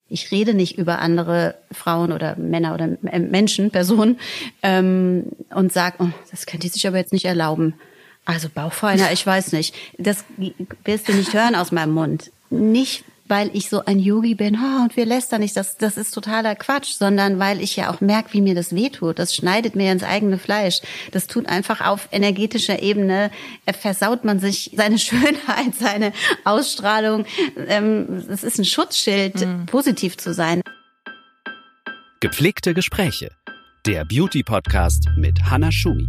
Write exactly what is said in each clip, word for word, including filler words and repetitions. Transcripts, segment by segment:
Ich rede nicht über andere Frauen oder Männer oder Menschen, Personen ähm, und sage, oh, das könnte ich sich aber jetzt nicht erlauben. Also Bauchfeiner, ich weiß nicht. Das wirst du nicht hören aus meinem Mund. Nicht, weil ich so ein Yogi bin, oh, und wir lästern nicht, das, das ist totaler Quatsch, sondern weil ich ja auch merke, wie mir das wehtut. Das schneidet mir ins eigene Fleisch. Das tut einfach auf energetischer Ebene, versaut man sich seine Schönheit, seine Ausstrahlung. Ähm, es ist ein Schutzschild, mhm. positiv zu sein. Gepflegte Gespräche, der Beauty-Podcast mit Hannah Schumi.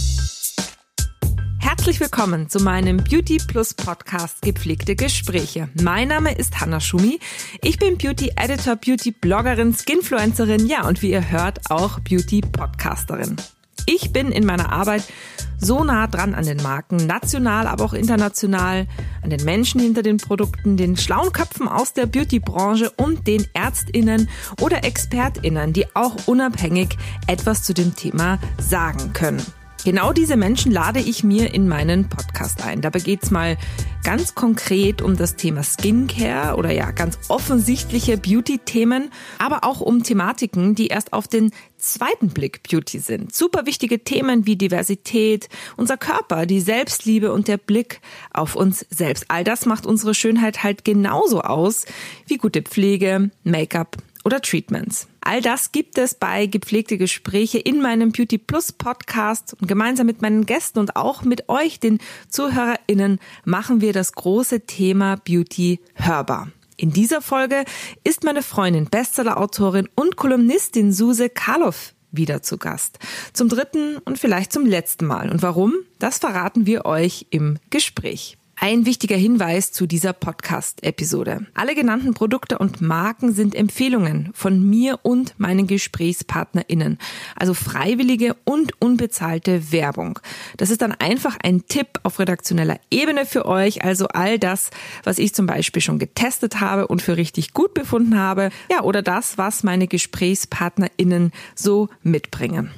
Herzlich willkommen zu meinem Beauty Plus Podcast Gepflegte Gespräche. Mein Name ist Hannah Schumi. Ich bin Beauty Editor, Beauty Bloggerin, Skinfluencerin, ja und wie ihr hört auch Beauty Podcasterin. Ich bin in meiner Arbeit so nah dran an den Marken, national, aber auch international, an den Menschen hinter den Produkten, den schlauen Köpfen aus der Beauty-Branche und den ÄrztInnen oder ExpertInnen, die auch unabhängig etwas zu dem Thema sagen können. Genau diese Menschen lade ich mir in meinen Podcast ein. Dabei geht's mal ganz konkret um das Thema Skincare oder ja ganz offensichtliche Beauty-Themen, aber auch um Thematiken, die erst auf den zweiten Blick Beauty sind. Super wichtige Themen wie Diversität, unser Körper, die Selbstliebe und der Blick auf uns selbst. All das macht unsere Schönheit halt genauso aus wie gute Pflege, Make-up oder Treatments. All das gibt es bei Gepflegte Gespräche in meinem Beauty Plus Podcast und gemeinsam mit meinen Gästen und auch mit euch, den ZuhörerInnen, machen wir das große Thema Beauty hörbar. In dieser Folge ist meine Freundin, Bestseller-Autorin und Kolumnistin Suse Karloff wieder zu Gast. Zum dritten und vielleicht zum letzten Mal. Und warum? Das verraten wir euch im Gespräch. Ein wichtiger Hinweis zu dieser Podcast-Episode. Alle genannten Produkte und Marken sind Empfehlungen von mir und meinen GesprächspartnerInnen. Also freiwillige und unbezahlte Werbung. Das ist dann einfach ein Tipp auf redaktioneller Ebene für euch. Also all das, was ich zum Beispiel schon getestet habe und für richtig gut befunden habe. Ja, oder das, was meine GesprächspartnerInnen so mitbringen.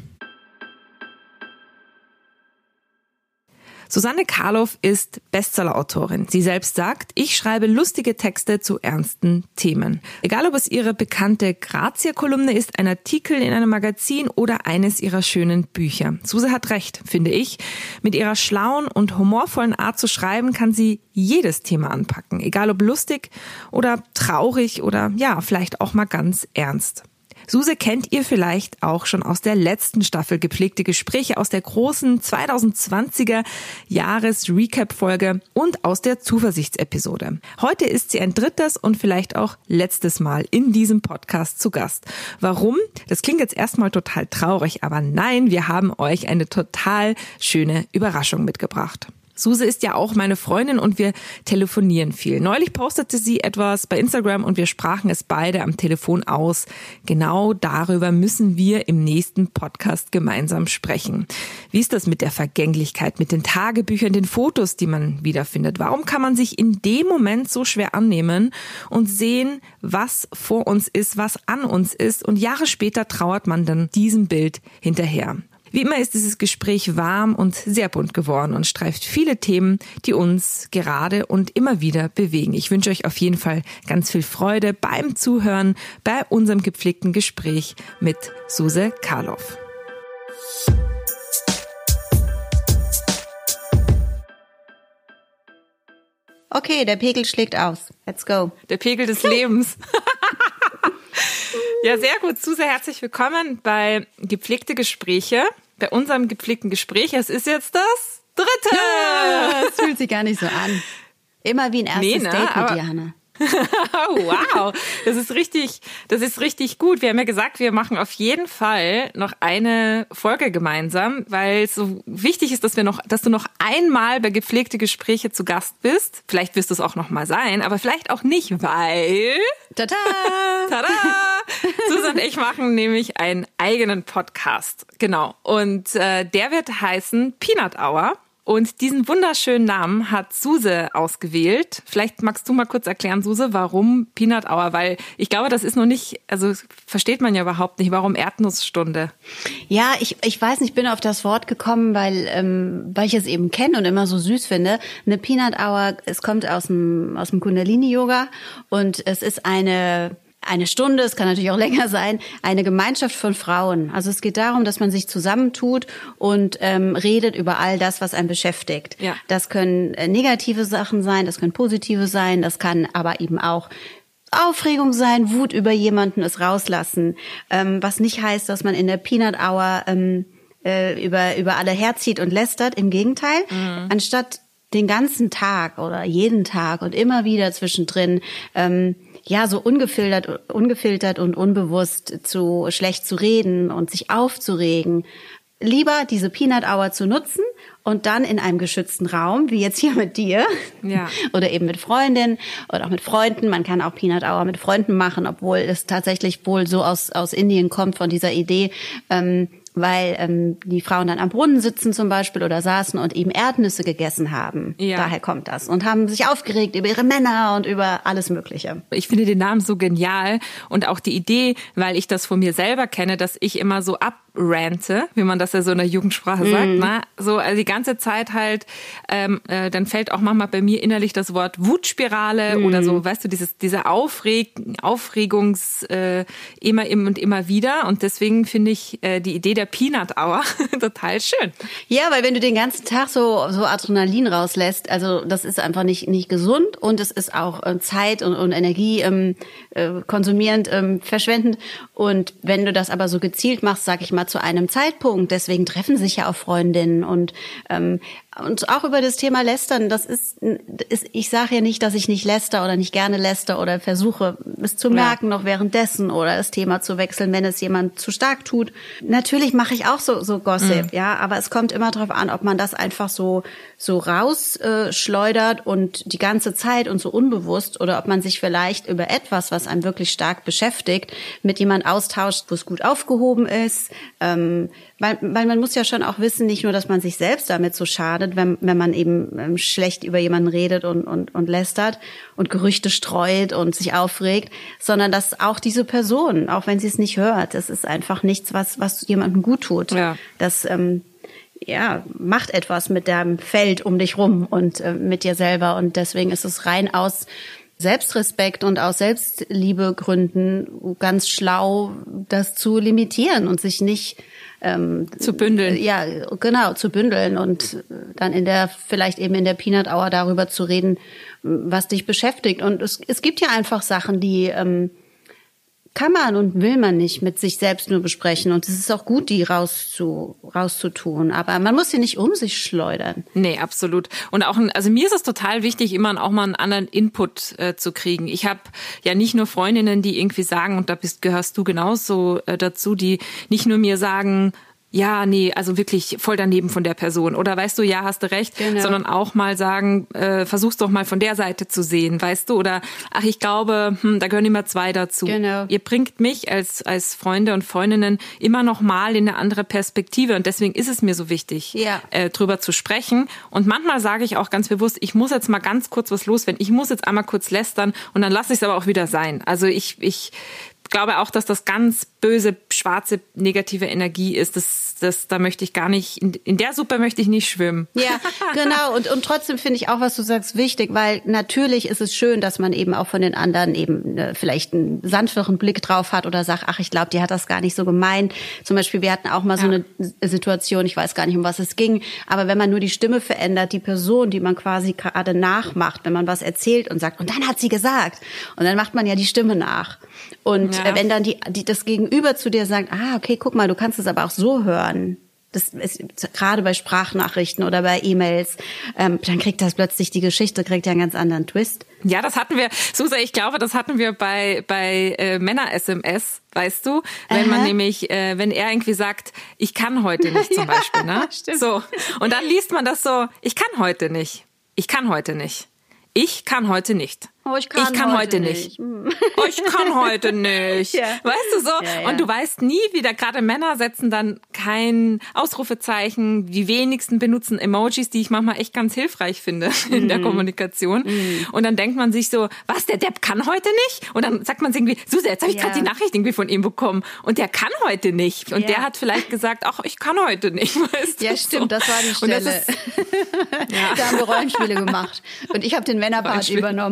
Susanne Karloff ist Bestsellerautorin. Sie selbst sagt, ich schreibe lustige Texte zu ernsten Themen. Egal, ob es ihre bekannte Grazia-Kolumne ist, ein Artikel in einem Magazin oder eines ihrer schönen Bücher. Suse hat recht, finde ich. Mit ihrer schlauen und humorvollen Art zu schreiben, kann sie jedes Thema anpacken. Egal, ob lustig oder traurig oder ja, vielleicht auch mal ganz ernst. Suse kennt ihr vielleicht auch schon aus der letzten Staffel Gepflegte Gespräche, aus der großen zweitausendzwanziger Jahres-Recap-Folge und aus der Zuversichtsepisode. Heute ist sie ein drittes und vielleicht auch letztes Mal in diesem Podcast zu Gast. Warum? Das klingt jetzt erstmal total traurig, aber nein, wir haben euch eine total schöne Überraschung mitgebracht. Suse ist ja auch meine Freundin und wir telefonieren viel. Neulich postete sie etwas bei Instagram und wir sprachen es beide am Telefon aus. Genau darüber müssen wir im nächsten Podcast gemeinsam sprechen. Wie ist das mit der Vergänglichkeit, mit den Tagebüchern, den Fotos, die man wiederfindet? Warum kann man sich in dem Moment so schwer annehmen und sehen, was vor uns ist, was an uns ist? Und Jahre später trauert man dann diesem Bild hinterher. Wie immer ist dieses Gespräch warm und sehr bunt geworden und streift viele Themen, die uns gerade und immer wieder bewegen. Ich wünsche euch auf jeden Fall ganz viel Freude beim Zuhören bei unserem gepflegten Gespräch mit Suse Karloff. Okay, der Pegel schlägt aus. Let's go. Der Pegel des Lebens. Ja, sehr gut. Suse, herzlich willkommen bei Gepflegte Gespräche, bei unserem gepflegten Gespräch. Es ist jetzt das dritte. Ja, es fühlt sich gar nicht so an. Immer wie ein erstes nee, ne? Date mit dir, Hannah. Wow, das ist richtig, das ist richtig gut. Wir haben ja gesagt, wir machen auf jeden Fall noch eine Folge gemeinsam, weil es so wichtig ist, dass wir noch, dass du noch einmal bei Gepflegte Gespräche zu Gast bist. Vielleicht wirst du es auch noch mal sein, aber vielleicht auch nicht, weil Tada! Tada! Suse und ich machen nämlich einen eigenen Podcast. Genau. Und äh, der wird heißen Peanut Hour. Und diesen wunderschönen Namen hat Suse ausgewählt. Vielleicht magst du mal kurz erklären, Suse, warum Peanut Hour? Weil ich glaube, das ist noch nicht, also versteht man ja überhaupt nicht, warum Erdnussstunde? Ja, ich ich weiß nicht, ich bin auf das Wort gekommen, weil ähm, weil ich es eben kenne und immer so süß finde. Eine Peanut Hour, es kommt aus dem aus dem Kundalini-Yoga und es ist eine eine Stunde, es kann natürlich auch länger sein, eine Gemeinschaft von Frauen. Also es geht darum, dass man sich zusammentut und ähm, redet über all das, was einen beschäftigt. Ja. Das können äh, negative Sachen sein, das können positive sein, das kann aber eben auch Aufregung sein, Wut über jemanden, es rauslassen. Ähm, was nicht heißt, dass man in der Peanut Hour ähm, äh, über über alle herzieht und lästert. Im Gegenteil, mhm. anstatt den ganzen Tag oder jeden Tag und immer wieder zwischendrin ähm, ja so ungefiltert, ungefiltert und unbewusst zu schlecht zu reden und sich aufzuregen, lieber diese Peanut Hour zu nutzen und dann in einem geschützten Raum, wie jetzt hier mit dir, ja. oder eben mit Freundinnen oder auch mit Freunden. Man kann auch Peanut Hour mit Freunden machen, obwohl es tatsächlich wohl so aus aus Indien kommt von dieser Idee, ähm, weil ähm, die Frauen dann am Brunnen sitzen zum Beispiel oder saßen und eben Erdnüsse gegessen haben. Ja. Daher kommt das. Und haben sich aufgeregt über ihre Männer und über alles Mögliche. Ich finde den Namen so genial und auch die Idee, weil ich das von mir selber kenne, dass ich immer so abrante, wie man das ja so in der Jugendsprache mm. sagt, ne? So also die ganze Zeit halt, ähm, äh, dann fällt auch manchmal bei mir innerlich das Wort Wutspirale mm. oder so, weißt du, dieses diese Aufreg Aufregungs äh, immer immer und immer wieder. Und deswegen finde ich äh, die Idee der Peanut Hour total schön. Ja, weil wenn du den ganzen Tag so so Adrenalin rauslässt, also das ist einfach nicht nicht gesund und es ist auch äh, Zeit und, und Energie ähm, äh, konsumierend, ähm, verschwendend. Und wenn du das aber so gezielt machst, sag ich mal, zu einem Zeitpunkt, deswegen treffen sich ja auch Freundinnen und ähm, und auch über das Thema Lästern, das ist, ist ich sage ja nicht, dass ich nicht läster oder nicht gerne läster oder versuche, es zu merken ja. noch währenddessen oder das Thema zu wechseln, wenn es jemand zu stark tut. Natürlich mache ich auch so so Gossip, mhm. ja, aber es kommt immer darauf an, ob man das einfach so so rausschleudert äh, und die ganze Zeit und so unbewusst oder ob man sich vielleicht über etwas, was einem wirklich stark beschäftigt, mit jemand austauscht, wo es gut aufgehoben ist. Ähm, weil, weil man muss ja schon auch wissen, nicht nur, dass man sich selbst damit so schadet, wenn, wenn man eben ähm, schlecht über jemanden redet und, und, und lästert und Gerüchte streut und sich aufregt, sondern dass auch diese Person, auch wenn sie es nicht hört, das ist einfach nichts, was, was jemandem gut tut. Ja. Das, ähm, ja, macht etwas mit dem Feld um dich rum und äh, mit dir selber. Und deswegen ist es rein aus Selbstrespekt und aus Selbstliebegründen ganz schlau, das zu limitieren und sich nicht ähm, zu bündeln. Ja, genau, zu bündeln und dann in der, vielleicht eben in der Peanut Hour darüber zu reden, was dich beschäftigt. Und es, es gibt ja einfach Sachen, die ähm, kann man und will man nicht mit sich selbst nur besprechen. Und es ist auch gut, die rauszu, rauszutun. Aber man muss sie nicht um sich schleudern. Nee, absolut. Und auch, also mir ist es total wichtig, immer auch mal einen anderen Input äh, zu kriegen. Ich habe ja nicht nur Freundinnen, die irgendwie sagen, und da bist, gehörst du genauso äh, dazu, die nicht nur mir sagen, ja, nee, also wirklich voll daneben von der Person. Oder weißt du, ja, hast du recht, genau. Sondern auch mal sagen, äh, versuch's doch mal von der Seite zu sehen, weißt du? Oder, ach, ich glaube, hm, da gehören immer zwei dazu. Genau. Ihr bringt mich als als Freunde und Freundinnen immer noch mal in eine andere Perspektive. Und deswegen ist es mir so wichtig, ja. äh, drüber zu sprechen. Und manchmal sage ich auch ganz bewusst, ich muss jetzt mal ganz kurz was loswerden. Ich muss jetzt einmal kurz lästern und dann lasse ich es aber auch wieder sein. Also ich ich glaube auch, dass das ganz böse, schwarze, negative Energie ist. Das, das, da möchte ich gar nicht, in, in der Suppe möchte ich nicht schwimmen. Ja, genau. Und, und trotzdem finde ich auch, was du sagst, wichtig, weil natürlich ist es schön, dass man eben auch von den anderen eben äh, vielleicht einen sanfteren Blick drauf hat oder sagt, ach, ich glaube, die hat das gar nicht so gemeint. Zum Beispiel, wir hatten auch mal so ja. eine Situation, ich weiß gar nicht, um was es ging, aber wenn man nur die Stimme verändert, die Person, die man quasi gerade nachmacht, wenn man was erzählt und sagt, und dann hat sie gesagt. Und dann macht man ja die Stimme nach. Und ja. wenn dann die, die das Gegenüber zu dir sagt, ah, okay, guck mal, du kannst es aber auch so hören. Das ist gerade bei Sprachnachrichten oder bei E-Mails, ähm, dann kriegt das plötzlich die Geschichte, kriegt ja einen ganz anderen Twist. Ja, das hatten wir, Susa, ich glaube, das hatten wir bei bei äh, Männer-S M S, weißt du? Wenn Aha. man nämlich, äh, wenn er irgendwie sagt, ich kann heute nicht zum ja, Beispiel, ne? Stimmt. So. Und dann liest man das so, ich kann heute nicht. Ich kann heute nicht. Ich kann heute nicht. Oh, ich kann, ich kann heute, heute nicht. nicht. Oh, ich kann heute nicht. Ja. Weißt du so? Ja, ja. Und du weißt nie, wie da gerade Männer setzen dann kein Ausrufezeichen. Die wenigsten benutzen Emojis, die ich manchmal echt ganz hilfreich finde in mm. der Kommunikation. Mm. Und dann denkt man sich so, was, der Depp kann heute nicht? Und dann sagt man sich irgendwie, Susa, jetzt habe ich ja. gerade die Nachricht irgendwie von ihm bekommen. Und der kann heute nicht. Und ja. der hat vielleicht gesagt, ach, ich kann heute nicht. Weißt ja, du? stimmt, so. das war die Stelle. Und das ist, ja. Da haben wir Rollenspiele gemacht. Und ich habe den Männerpart übernommen. Oh.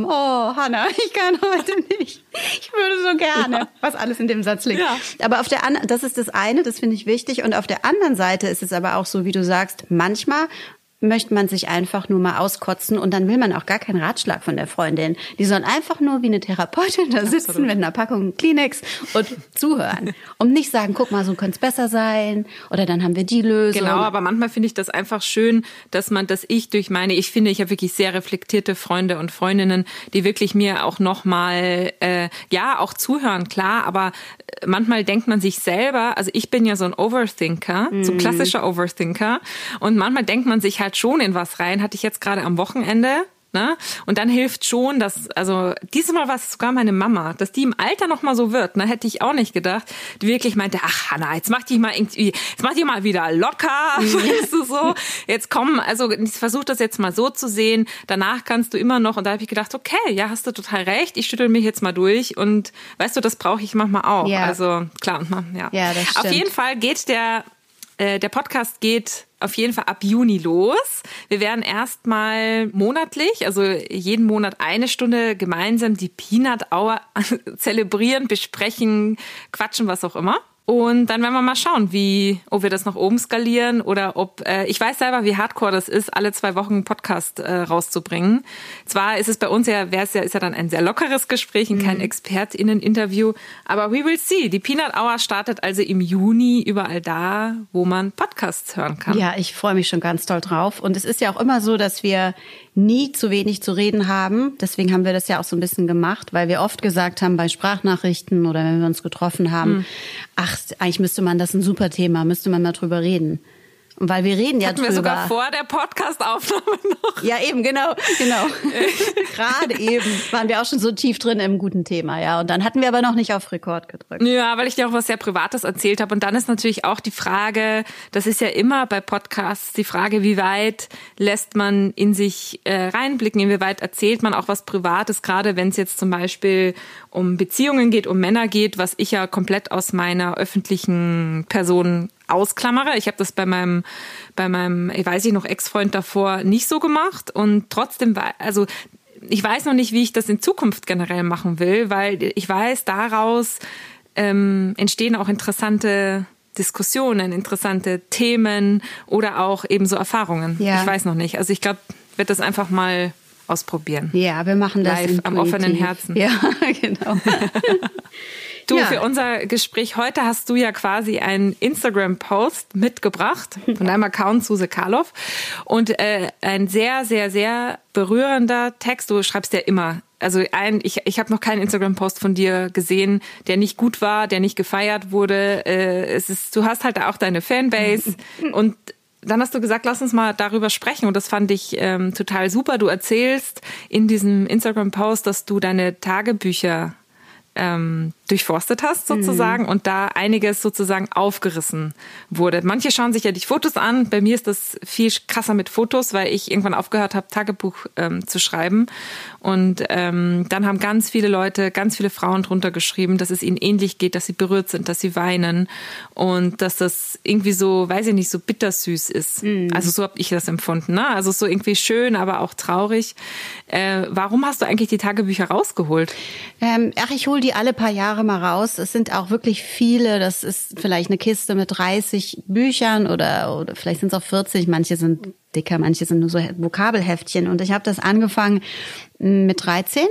oh Hanna, ich kann heute nicht. Ich würde so gerne, ja. was alles in dem Satz liegt. Ja. Aber auf der anderen, das ist das eine, das finde ich wichtig. Und auf der anderen Seite ist es aber auch so, wie du sagst, manchmal möchte man sich einfach nur mal auskotzen und dann will man auch gar keinen Ratschlag von der Freundin. Die sollen einfach nur wie eine Therapeutin da sitzen Absolut. Mit einer Packung Kleenex und zuhören. Und nicht sagen, guck mal, so könnte es besser sein oder dann haben wir die Lösung. Genau, aber manchmal finde ich das einfach schön, dass man, dass ich durch meine, ich finde, ich habe wirklich sehr reflektierte Freunde und Freundinnen, die wirklich mir auch nochmal, äh, ja, auch zuhören, klar, aber manchmal denkt man sich selber, also ich bin ja so ein Overthinker, mm. so ein klassischer Overthinker und manchmal denkt man sich halt schon in was rein, hatte ich jetzt gerade am Wochenende, ne? Und dann hilft schon, dass, also diesmal war es sogar meine Mama, dass die im Alter noch mal so wird, ne? Hätte ich auch nicht gedacht, die wirklich meinte, ach Hanna, jetzt mach dich mal irgendwie, jetzt mach dich mal wieder locker, weißt du so, jetzt komm, also ich versuche das jetzt mal so zu sehen, danach kannst du immer noch, und da habe ich gedacht, okay, ja, hast du total recht, ich schüttel mich jetzt mal durch und weißt du, das brauche ich manchmal auch, ja. also klar, ja. ja das stimmt. Auf jeden Fall geht der, äh, der Podcast geht auf jeden Fall ab Juni los. Wir werden erstmal monatlich, also jeden Monat eine Stunde gemeinsam die Peanut Hour zelebrieren, besprechen, quatschen, was auch immer. Und dann werden wir mal schauen, wie, ob wir das nach oben skalieren oder ob, äh, ich weiß selber, wie hardcore das ist, alle zwei Wochen einen Podcast äh, rauszubringen. Zwar ist es bei uns ja, wäre es ja, ist ja dann ein sehr lockeres Gespräch und kein mhm. ExpertInnen-Interview, aber we will see. Die Peanut Hour startet also im Juni überall da, wo man Podcasts hören kann. Ja, ich freue mich schon ganz doll drauf. Und es ist ja auch immer so, dass wir nie zu wenig zu reden haben. Deswegen haben wir das ja auch so ein bisschen gemacht, weil wir oft gesagt haben bei Sprachnachrichten oder wenn wir uns getroffen haben, mhm. ach, eigentlich müsste man, das ist ein super Thema, müsste man mal drüber reden. Und weil wir reden ja Hatten drüber. wir sogar vor der Podcast-Aufnahme noch. Ja, eben, genau, genau. Gerade eben waren wir auch schon so tief drin im guten Thema, ja. Und dann hatten wir aber noch nicht auf Rekord gedrückt. Ja, weil ich dir auch was sehr Privates erzählt habe. Und dann ist natürlich auch die Frage, das ist ja immer bei Podcasts die Frage, wie weit lässt man in sich äh, reinblicken, inwieweit erzählt man auch was Privates, gerade wenn es jetzt zum Beispiel um Beziehungen geht, um Männer geht, was ich ja komplett aus meiner öffentlichen Person ausklammere. Ich habe das bei meinem, bei meinem, ich weiß nicht, noch Ex-Freund davor nicht so gemacht und trotzdem war, also ich weiß noch nicht, wie ich das in Zukunft generell machen will, weil ich weiß, daraus ähm, entstehen auch interessante Diskussionen, interessante Themen oder auch eben so Erfahrungen. Ja. Ich weiß noch nicht. Also ich glaube, ich werde das einfach mal ausprobieren. Ja, wir machen das live am offenen Herzen. Ja, genau. Du, ja. für unser Gespräch heute hast du ja quasi einen Instagram-Post mitgebracht von deinem Account Suse Karloff und äh, ein sehr, sehr, sehr berührender Text. Du schreibst ja immer, also ein, ich, ich habe noch keinen Instagram-Post von dir gesehen, der nicht gut war, der nicht gefeiert wurde. Äh, es ist, du hast halt auch deine Fanbase und dann hast du gesagt, lass uns mal darüber sprechen und das fand ich ähm, total super. Du erzählst in diesem Instagram-Post, dass du deine Tagebücher ähm, durchforstet hast sozusagen mhm. und da einiges sozusagen aufgerissen wurde. Manche schauen sich ja die Fotos an. Bei mir ist das viel krasser mit Fotos, weil ich irgendwann aufgehört habe, Tagebuch ähm, zu schreiben. Und ähm, dann haben ganz viele Leute, ganz viele Frauen drunter geschrieben, dass es ihnen ähnlich geht, dass sie berührt sind, dass sie weinen und dass das irgendwie so, weiß ich nicht, so bittersüß ist. Mhm. Also so habe ich das empfunden. Ne? Also so irgendwie schön, aber auch traurig. Äh, warum hast du eigentlich die Tagebücher rausgeholt? Ähm, ach, ich hole die alle paar Jahre mal raus. Es sind auch wirklich viele. Das ist vielleicht eine Kiste mit dreißig Büchern oder, oder vielleicht sind es auch vierzig. Manche sind dicker, manche sind nur so Vokabelheftchen. Und ich habe das angefangen mit dreizehn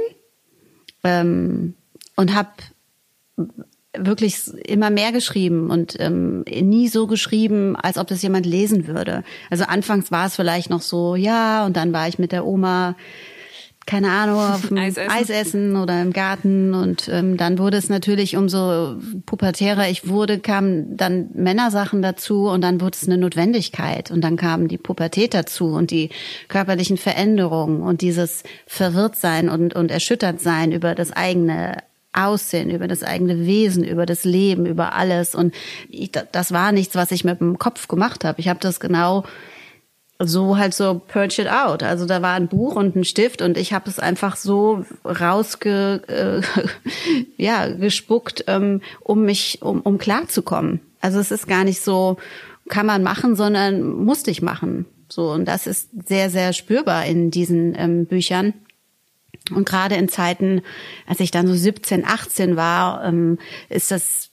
ähm, und habe wirklich immer mehr geschrieben und ähm, nie so geschrieben, als ob das jemand lesen würde. Also anfangs war es vielleicht noch so, ja, und dann war ich mit der Oma, keine Ahnung, auf dem Eis essen. Eis essen oder im Garten und ähm, dann wurde es natürlich umso pubertärer ich wurde, kamen dann Männersachen dazu und dann wurde es eine Notwendigkeit und dann kam die Pubertät dazu und die körperlichen Veränderungen und dieses Verwirrtsein und, und Erschüttertsein über das eigene Aussehen, über das eigene Wesen, über das Leben, über alles und ich, das war nichts, was ich mit dem Kopf gemacht habe. Ich habe das genau so halt so purge it out. Also da war ein Buch und ein Stift und ich habe es einfach so rausge äh, ja gespuckt, ähm, um mich um um klarzukommen. Also es ist gar nicht so, kann man machen, sondern musste ich machen. So und das ist sehr sehr spürbar in diesen ähm, Büchern. Und gerade in Zeiten, als ich dann so siebzehn, achtzehn war, ähm, ist das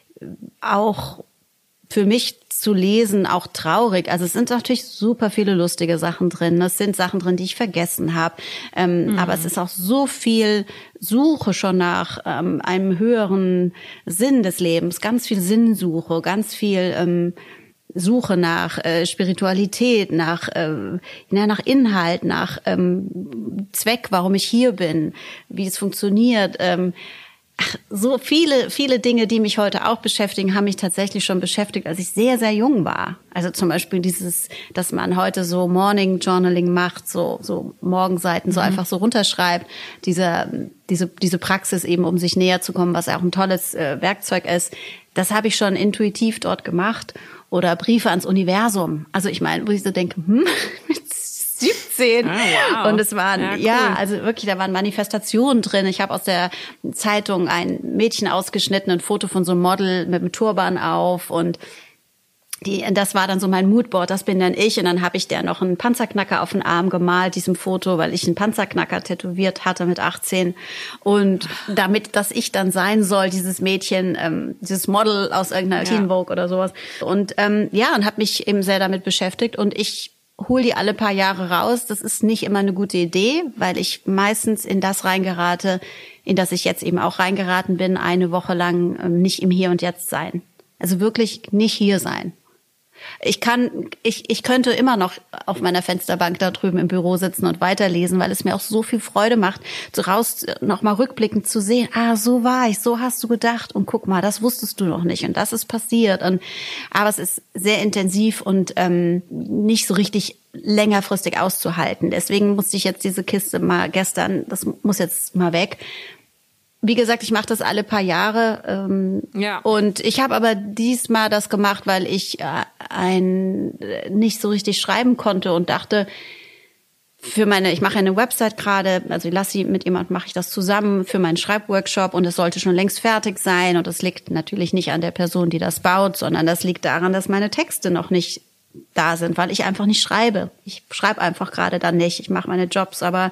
auch für mich zu lesen auch traurig. Also es sind natürlich super viele lustige Sachen drin. Es sind Sachen drin, die ich vergessen habe. Ähm, mhm. Aber es ist auch so viel Suche schon nach ähm, einem höheren Sinn des Lebens. Ganz viel Sinnsuche, ganz viel ähm, Suche nach äh, Spiritualität, nach äh, ja, nach Inhalt, nach ähm, Zweck, warum ich hier bin, wie es funktioniert. Ähm, Ach, so viele, viele Dinge, die mich heute auch beschäftigen, haben mich tatsächlich schon beschäftigt, als ich sehr, sehr jung war. Also zum Beispiel dieses, dass man heute so Morning Journaling macht, so, so Morgenseiten so mhm. einfach so runterschreibt. Diese, diese, diese Praxis eben, um sich näher zu kommen, was auch ein tolles äh, Werkzeug ist. Das habe ich schon intuitiv dort gemacht. Oder Briefe ans Universum. Also ich meine, wo ich so denke, hm, siebzehn. Oh, wow. Und es waren, ja, cool. ja, also wirklich, da waren Manifestationen drin. Ich habe aus der Zeitung ein Mädchen ausgeschnitten, ein Foto von so einem Model mit einem Turban auf und die, das war dann so mein Moodboard, das bin dann ich. Und dann habe ich der noch einen Panzerknacker auf den Arm gemalt, diesem Foto, weil ich einen Panzerknacker tätowiert hatte mit achtzehn. Und damit, dass ich dann sein soll, dieses Mädchen, ähm, dieses Model aus irgendeiner ja. Teen Vogue oder sowas. Und ähm, ja, und habe mich eben sehr damit beschäftigt. Und ich hol die alle paar Jahre raus. Das ist nicht immer eine gute Idee, weil ich meistens in das reingerate, in das ich jetzt eben auch reingeraten bin, eine Woche lang ähm, nicht im Hier und Jetzt sein. Also wirklich nicht hier sein. Ich kann, ich, ich könnte immer noch auf meiner Fensterbank da drüben im Büro sitzen und weiterlesen, weil es mir auch so viel Freude macht, so raus, noch mal rückblickend zu sehen, ah, so war ich, so hast du gedacht und guck mal, das wusstest du noch nicht und das ist passiert und, aber es ist sehr intensiv und, ähm, nicht so richtig längerfristig auszuhalten. Deswegen musste ich jetzt diese Kiste mal gestern, das muss jetzt mal weg. Wie gesagt, ich mache das alle paar Jahre ähm, ja. und ich habe aber diesmal das gemacht, weil ich äh, ein nicht so richtig schreiben konnte und dachte, für meine, ich mache eine Website gerade, also ich lasse sie mit jemandem, mache ich das zusammen für meinen Schreibworkshop und es sollte schon längst fertig sein und das liegt natürlich nicht an der Person, die das baut, sondern das liegt daran, dass meine Texte noch nicht da sind, weil ich einfach nicht schreibe. Ich schreibe einfach gerade dann nicht, ich mache meine Jobs, aber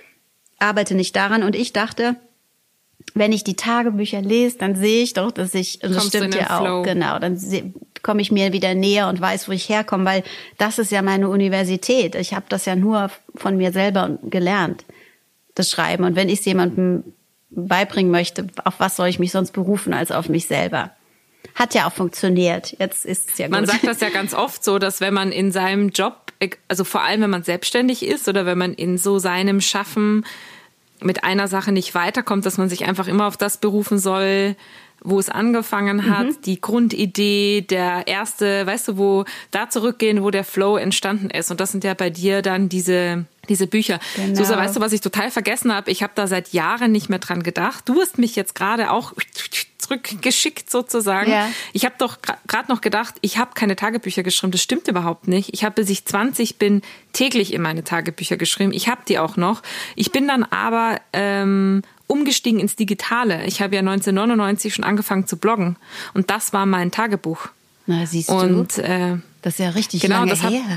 arbeite nicht daran und ich dachte, wenn ich die Tagebücher lese, dann sehe ich doch, dass ich, und das stimmt ja auch, genau, dann komme ich mir wieder näher und weiß, wo ich herkomme, weil das ist ja meine Universität. Ich habe das ja nur von mir selber gelernt, das Schreiben. Und wenn ich es jemandem beibringen möchte, auf was soll ich mich sonst berufen als auf mich selber? Hat ja auch funktioniert. Jetzt ist es ja gut. Man sagt das ja ganz oft so, dass wenn man in seinem Job, also vor allem wenn man selbstständig ist oder wenn man in so seinem Schaffen mit einer Sache nicht weiterkommt, dass man sich einfach immer auf das berufen soll, wo es angefangen hat, mhm. die Grundidee, der erste, weißt du, wo da zurückgehen, wo der Flow entstanden ist. Und das sind ja bei dir dann diese diese Bücher. Genau. Susa, weißt du, was ich total vergessen habe? Ich habe da seit Jahren nicht mehr dran gedacht. Du hast mich jetzt gerade auch zurückgeschickt sozusagen. Ja. Ich habe doch gerade noch gedacht, ich habe keine Tagebücher geschrieben. Das stimmt überhaupt nicht. Ich habe, bis ich zwanzig bin, täglich in meine Tagebücher geschrieben. Ich habe die auch noch. Ich bin dann aber ähm, umgestiegen ins Digitale. Ich habe ja neunzehnhundertneunundneunzig schon angefangen zu bloggen. Und das war mein Tagebuch. Na, siehst du. Und, äh, das ist ja richtig genau, lange das hat, her.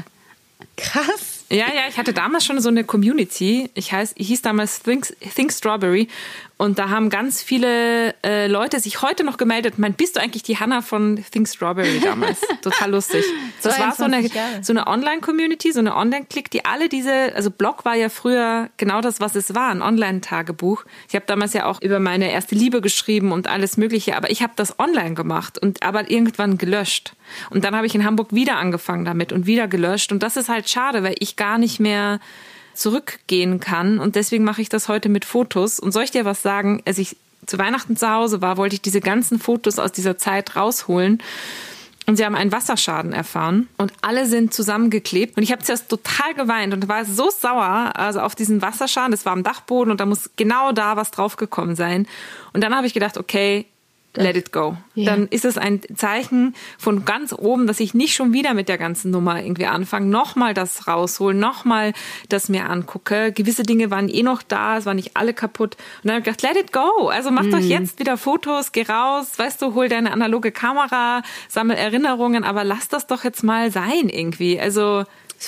Krass. Ja, ja, ich hatte damals schon so eine Community. Ich heiß, ich hieß damals Think, Think Strawberry. Und da haben ganz viele äh, Leute sich heute noch gemeldet. Meint, bist du eigentlich die Hannah von Think Strawberry damals? Total lustig. Das war so eine, so eine Online-Community, so eine Online-Clique, die alle diese, also Blog war ja früher genau das, was es war, ein Online-Tagebuch. Ich habe damals ja auch über meine erste Liebe geschrieben und alles Mögliche, aber ich habe das online gemacht und aber irgendwann gelöscht. Und dann habe ich in Hamburg wieder angefangen damit und wieder gelöscht. Und das ist halt schade, weil ich gar nicht mehr zurückgehen kann. Und deswegen mache ich das heute mit Fotos. Und soll ich dir was sagen? Als ich zu Weihnachten zu Hause war, wollte ich diese ganzen Fotos aus dieser Zeit rausholen. Und sie haben einen Wasserschaden erfahren. Und alle sind zusammengeklebt. Und ich habe zuerst total geweint und war so sauer, also auf diesen Wasserschaden. Das war am Dachboden und da muss genau da was draufgekommen sein. Und dann habe ich gedacht, okay, let it go. Ja. Dann ist es ein Zeichen von ganz oben, dass ich nicht schon wieder mit der ganzen Nummer irgendwie anfange, nochmal das rausholen, nochmal das mir angucke. Gewisse Dinge waren eh noch da, es waren nicht alle kaputt. Und dann habe ich gedacht, let it go. Also mach mhm. doch jetzt wieder Fotos, geh raus, weißt du, hol deine analoge Kamera, sammel Erinnerungen, aber lass das doch jetzt mal sein irgendwie. Also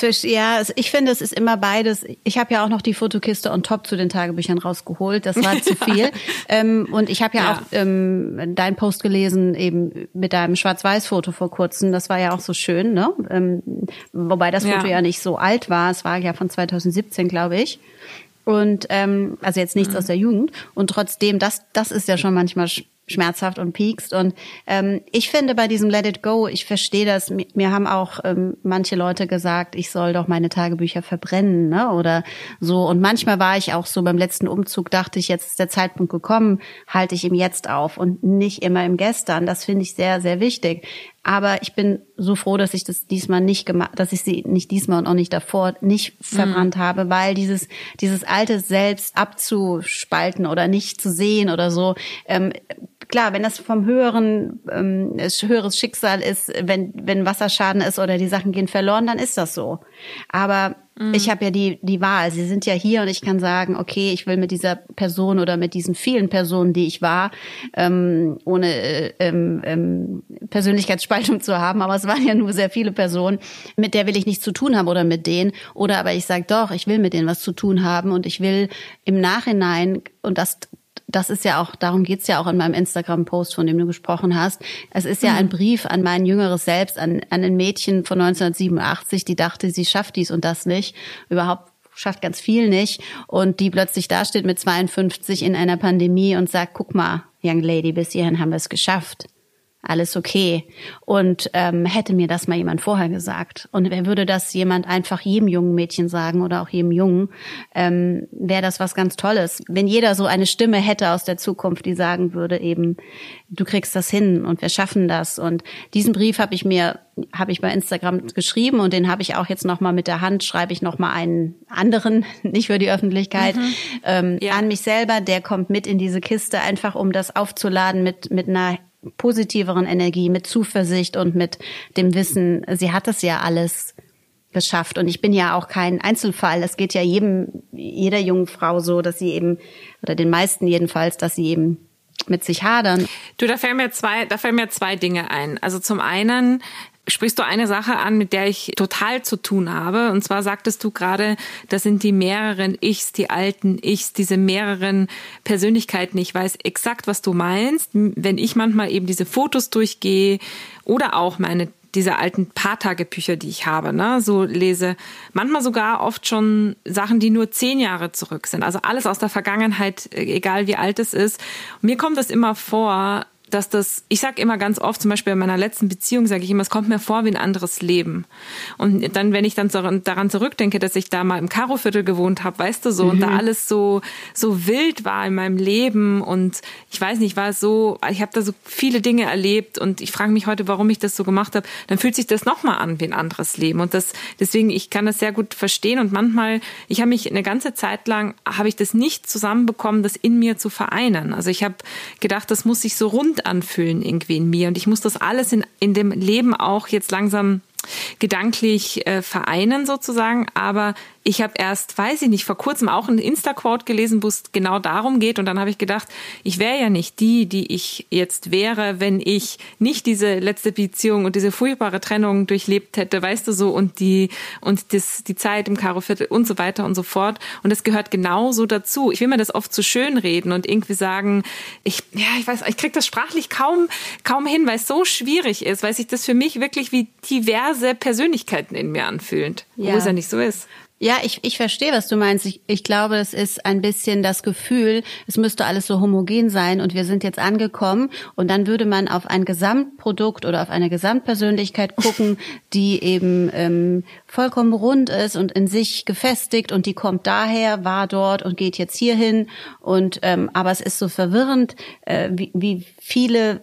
ja, ich finde, es ist immer beides. Ich habe ja auch noch die Fotokiste on top zu den Tagebüchern rausgeholt. Das war zu viel. ähm, und ich habe ja, ja auch ähm, deinen Post gelesen, eben mit deinem Schwarz-Weiß-Foto vor kurzem. Das war ja auch so schön, ne? Ähm, wobei das Foto ja. ja nicht so alt war. Es war ja von zwanzig siebzehn, glaube ich. Und ähm, also jetzt nichts mhm. aus der Jugend. Und trotzdem, das, das ist ja schon manchmal schmerzhaft und piekst. Und ähm, ich finde bei diesem Let It Go, ich verstehe das, mir, mir haben auch ähm, manche Leute gesagt, ich soll doch meine Tagebücher verbrennen, ne? Oder so. Und manchmal war ich auch so, beim letzten Umzug dachte ich, jetzt ist der Zeitpunkt gekommen, halte ich im Jetzt auf und nicht immer im Gestern. Das finde ich sehr, sehr wichtig. Aber ich bin so froh, dass ich das diesmal nicht gemacht, dass ich sie nicht diesmal und auch nicht davor nicht verbrannt mhm. habe, weil dieses dieses alte Selbst abzuspalten oder nicht zu sehen oder so, ähm, klar, wenn das vom höheren ähm, höheres Schicksal ist, wenn wenn Wasserschaden ist oder die Sachen gehen verloren, dann ist das so. Aber mhm. ich habe ja die die Wahl. Sie sind ja hier und ich kann sagen, okay, ich will mit dieser Person oder mit diesen vielen Personen, die ich war, ähm, ohne äh, ähm, Persönlichkeitsspaltung zu haben, aber es waren ja nur sehr viele Personen, mit der will ich nichts zu tun haben oder mit denen. Oder aber ich sage doch, ich will mit denen was zu tun haben und ich will im Nachhinein, und das Das ist ja auch, darum geht's ja auch in meinem Instagram-Post, von dem du gesprochen hast. Es ist ja ein Brief an mein jüngeres Selbst, an, an ein Mädchen von neunzehnhundertsiebenundachtzig, die dachte, sie schafft dies und das nicht, überhaupt schafft ganz viel nicht und die plötzlich dasteht mit zweiundfünfzig in einer Pandemie und sagt, guck mal, Young Lady, bis hierhin haben wir es geschafft. Alles okay. Und ähm, hätte mir das mal jemand vorher gesagt und wer würde das jemand einfach jedem jungen Mädchen sagen oder auch jedem Jungen, ähm, wäre das was ganz Tolles. Wenn jeder so eine Stimme hätte aus der Zukunft, die sagen würde eben, du kriegst das hin und wir schaffen das. Und diesen Brief habe ich mir, habe ich bei Instagram geschrieben und den habe ich auch jetzt nochmal mit der Hand, schreibe ich nochmal einen anderen, nicht für die Öffentlichkeit, mhm. ähm, ja. an mich selber. Der kommt mit in diese Kiste, einfach um das aufzuladen mit mit einer positiveren Energie, mit Zuversicht und mit dem Wissen, sie hat es ja alles geschafft. Und ich bin ja auch kein Einzelfall. Es geht ja jedem, jeder jungen Frau so, dass sie eben, oder den meisten jedenfalls, dass sie eben mit sich hadern. Du, da fallen mir zwei, da fallen mir zwei Dinge ein. Also zum einen sprichst du eine Sache an, mit der ich total zu tun habe. Und zwar sagtest du gerade, das sind die mehreren Ichs, die alten Ichs, diese mehreren Persönlichkeiten. Ich weiß exakt, was du meinst. Wenn ich manchmal eben diese Fotos durchgehe oder auch meine diese alten Paartagebücher, die ich habe, ne, so lese, manchmal sogar oft schon Sachen, die nur zehn Jahre zurück sind. Also alles aus der Vergangenheit, egal wie alt es ist. Und mir kommt das immer vor, dass das, ich sage immer ganz oft, zum Beispiel in meiner letzten Beziehung sage ich immer, es kommt mir vor wie ein anderes Leben. Und dann, wenn ich dann daran zurückdenke, dass ich da mal im Karoviertel gewohnt habe, weißt du so, mhm. und da alles so so wild war in meinem Leben und ich weiß nicht, war es so, ich habe da so viele Dinge erlebt und ich frage mich heute, warum ich das so gemacht habe, dann fühlt sich das nochmal an wie ein anderes Leben. Und das, deswegen, ich kann das sehr gut verstehen und manchmal, ich habe mich eine ganze Zeit lang, habe ich das nicht zusammenbekommen, das in mir zu vereinen. Also ich habe gedacht, das muss sich so rund anfühlen irgendwie in mir und ich muss das alles in in dem Leben auch jetzt langsam gedanklich äh, vereinen sozusagen, aber ich habe erst, weiß ich nicht, vor kurzem auch ein Insta-Quote gelesen, wo es genau darum geht und dann habe ich gedacht, ich wäre ja nicht die, die ich jetzt wäre, wenn ich nicht diese letzte Beziehung und diese furchtbare Trennung durchlebt hätte, weißt du so, und die und das die Zeit im Karoviertel und so weiter und so fort und das gehört genauso dazu. Ich will mir das oft zu schön reden und irgendwie sagen, ich ja, ich weiß, ich kriege das sprachlich kaum kaum hin, weil es so schwierig ist, weil sich das für mich wirklich wie diverse Persönlichkeiten in mir anfühlt, ja. Wo es ja nicht so ist. Ja, ich, ich verstehe, was du meinst. Ich, ich glaube, es ist ein bisschen das Gefühl, es müsste alles so homogen sein und wir sind jetzt angekommen und dann würde man auf ein Gesamtprodukt oder auf eine Gesamtpersönlichkeit gucken, die eben ähm, vollkommen rund ist und in sich gefestigt und die kommt daher, war dort und geht jetzt hierhin und ähm, aber es ist so verwirrend, äh, wie, wie viele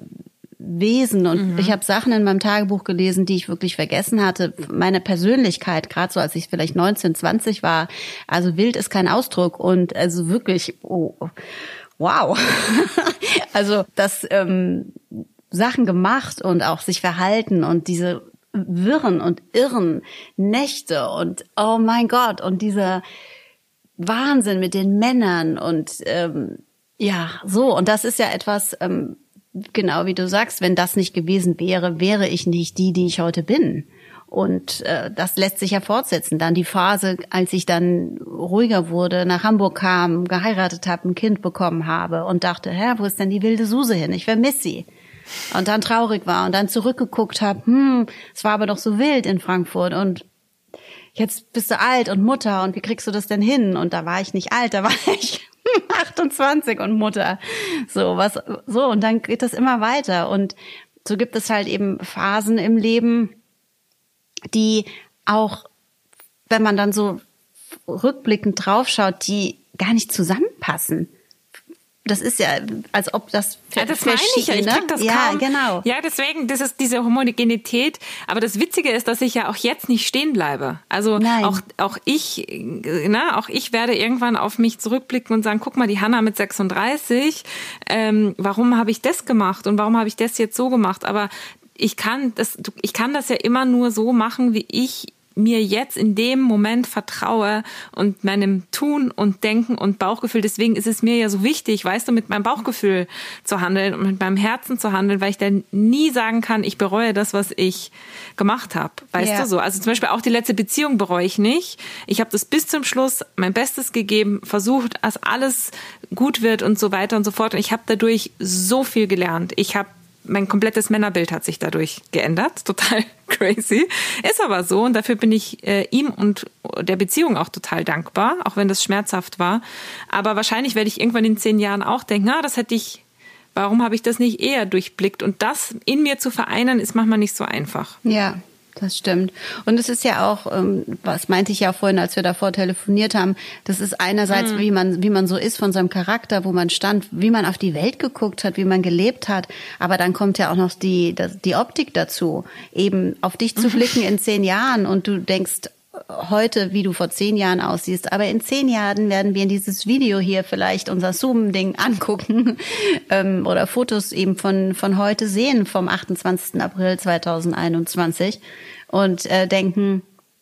Wesen und mhm. ich habe Sachen in meinem Tagebuch gelesen, die ich wirklich vergessen hatte. Meine Persönlichkeit, gerade so als ich vielleicht neunzehn, zwanzig war, also wild ist kein Ausdruck und also wirklich, oh, wow. Also das ähm, Sachen gemacht und auch sich verhalten und diese wirren und irren Nächte und oh mein Gott und dieser Wahnsinn mit den Männern und ähm, ja, so. Und das ist ja etwas, ähm, genau wie du sagst, wenn das nicht gewesen wäre, wäre ich nicht die, die ich heute bin. Und äh, das lässt sich ja fortsetzen. Dann die Phase, als ich dann ruhiger wurde, nach Hamburg kam, geheiratet habe, ein Kind bekommen habe und dachte, hä, wo ist denn die wilde Suse hin? Ich vermisse sie. Und dann traurig war und dann zurückgeguckt habe, hm, es war aber doch so wild in Frankfurt und jetzt bist du alt und Mutter und wie kriegst du das denn hin? Und da war ich nicht alt, da war ich achtundzwanzig und Mutter. So, was, so, und dann geht das immer weiter. Und so gibt es halt eben Phasen im Leben, die auch, wenn man dann so rückblickend draufschaut, die gar nicht zusammenpassen. Das ist ja, als ob das ja, das meine ich ja. Ich krieg das ja, kaum. Genau. Ja, deswegen, das ist diese Homogenität. Aber das Witzige ist, dass ich ja auch jetzt nicht stehen bleibe. Also Nein. auch auch ich, na, auch ich werde irgendwann auf mich zurückblicken und sagen, guck mal, die Hanna mit sechsunddreißig, ähm, warum habe ich das gemacht und warum habe ich das jetzt so gemacht? Aber ich kann das, ich kann das ja immer nur so machen, wie ich mir jetzt in dem Moment vertraue und meinem Tun und Denken und Bauchgefühl. Deswegen ist es mir ja so wichtig, weißt du, mit meinem Bauchgefühl zu handeln und mit meinem Herzen zu handeln, weil ich dann nie sagen kann, ich bereue das, was ich gemacht habe. Weißt ja. du so? Also zum Beispiel auch die letzte Beziehung bereue ich nicht. Ich habe das bis zum Schluss mein Bestes gegeben, versucht, dass alles gut wird und so weiter und so fort. Und ich habe dadurch so viel gelernt. Ich habe Mein komplettes Männerbild hat sich dadurch geändert. Total crazy. Ist aber so und dafür bin ich äh, ihm und der Beziehung auch total dankbar, auch wenn das schmerzhaft war. Aber wahrscheinlich werde ich irgendwann in zehn Jahren auch denken, na, das hätte ich, warum habe ich das nicht eher durchblickt? Und das in mir zu vereinen, ist manchmal nicht so einfach. Ja. Das stimmt. Und es ist ja auch, was meinte ich ja vorhin, als wir davor telefoniert haben, das ist einerseits, mhm. wie man wie man so ist von seinem Charakter, wo man stand, wie man auf die Welt geguckt hat, wie man gelebt hat. Aber dann kommt ja auch noch die die Optik dazu, eben auf dich zu blicken in zehn Jahren und du denkst heute, wie du vor zehn Jahren aussiehst. Aber in zehn Jahren werden wir in dieses Video hier vielleicht unser Zoom-Ding angucken ähm, oder Fotos eben von von heute sehen, vom achtundzwanzigsten April zweitausendeinundzwanzig und äh, denken,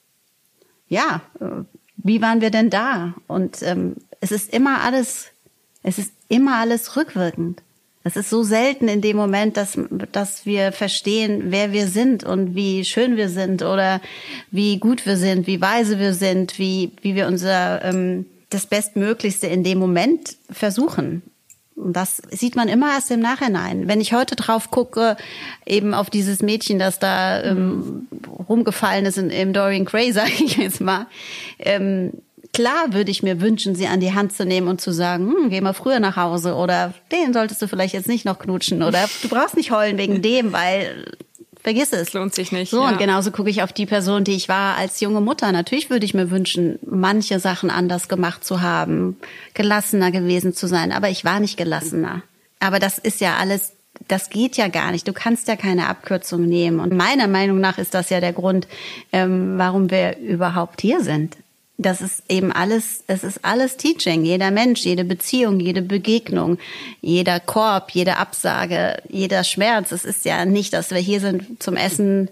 ja, äh, wie waren wir denn da? Und ähm, es ist immer alles, es ist immer alles rückwirkend. Es ist so selten in dem Moment, dass, dass wir verstehen, wer wir sind und wie schön wir sind oder wie gut wir sind, wie weise wir sind, wie, wie wir unser, ähm, das Bestmöglichste in dem Moment versuchen. Und das sieht man immer erst im Nachhinein. Wenn ich heute drauf gucke, eben auf dieses Mädchen, das da ähm, rumgefallen ist in, im Dorian Gray, sage ich jetzt mal, ähm, klar würde ich mir wünschen, sie an die Hand zu nehmen und zu sagen, hm, geh mal früher nach Hause oder den solltest du vielleicht jetzt nicht noch knutschen oder du brauchst nicht heulen wegen dem, weil vergiss es. Das lohnt sich nicht. So, ja. Und genauso gucke ich auf die Person, die ich war als junge Mutter. Natürlich würde ich mir wünschen, manche Sachen anders gemacht zu haben, gelassener gewesen zu sein, aber ich war nicht gelassener. Aber das ist ja alles, das geht ja gar nicht. Du kannst ja keine Abkürzung nehmen. Und meiner Meinung nach ist das ja der Grund, ähm, warum wir überhaupt hier sind. Das ist eben alles, es ist alles Teaching. Jeder Mensch, jede Beziehung, jede Begegnung, jeder Korb, jede Absage, jeder Schmerz. Es ist ja nicht, dass wir hier sind zum Essen,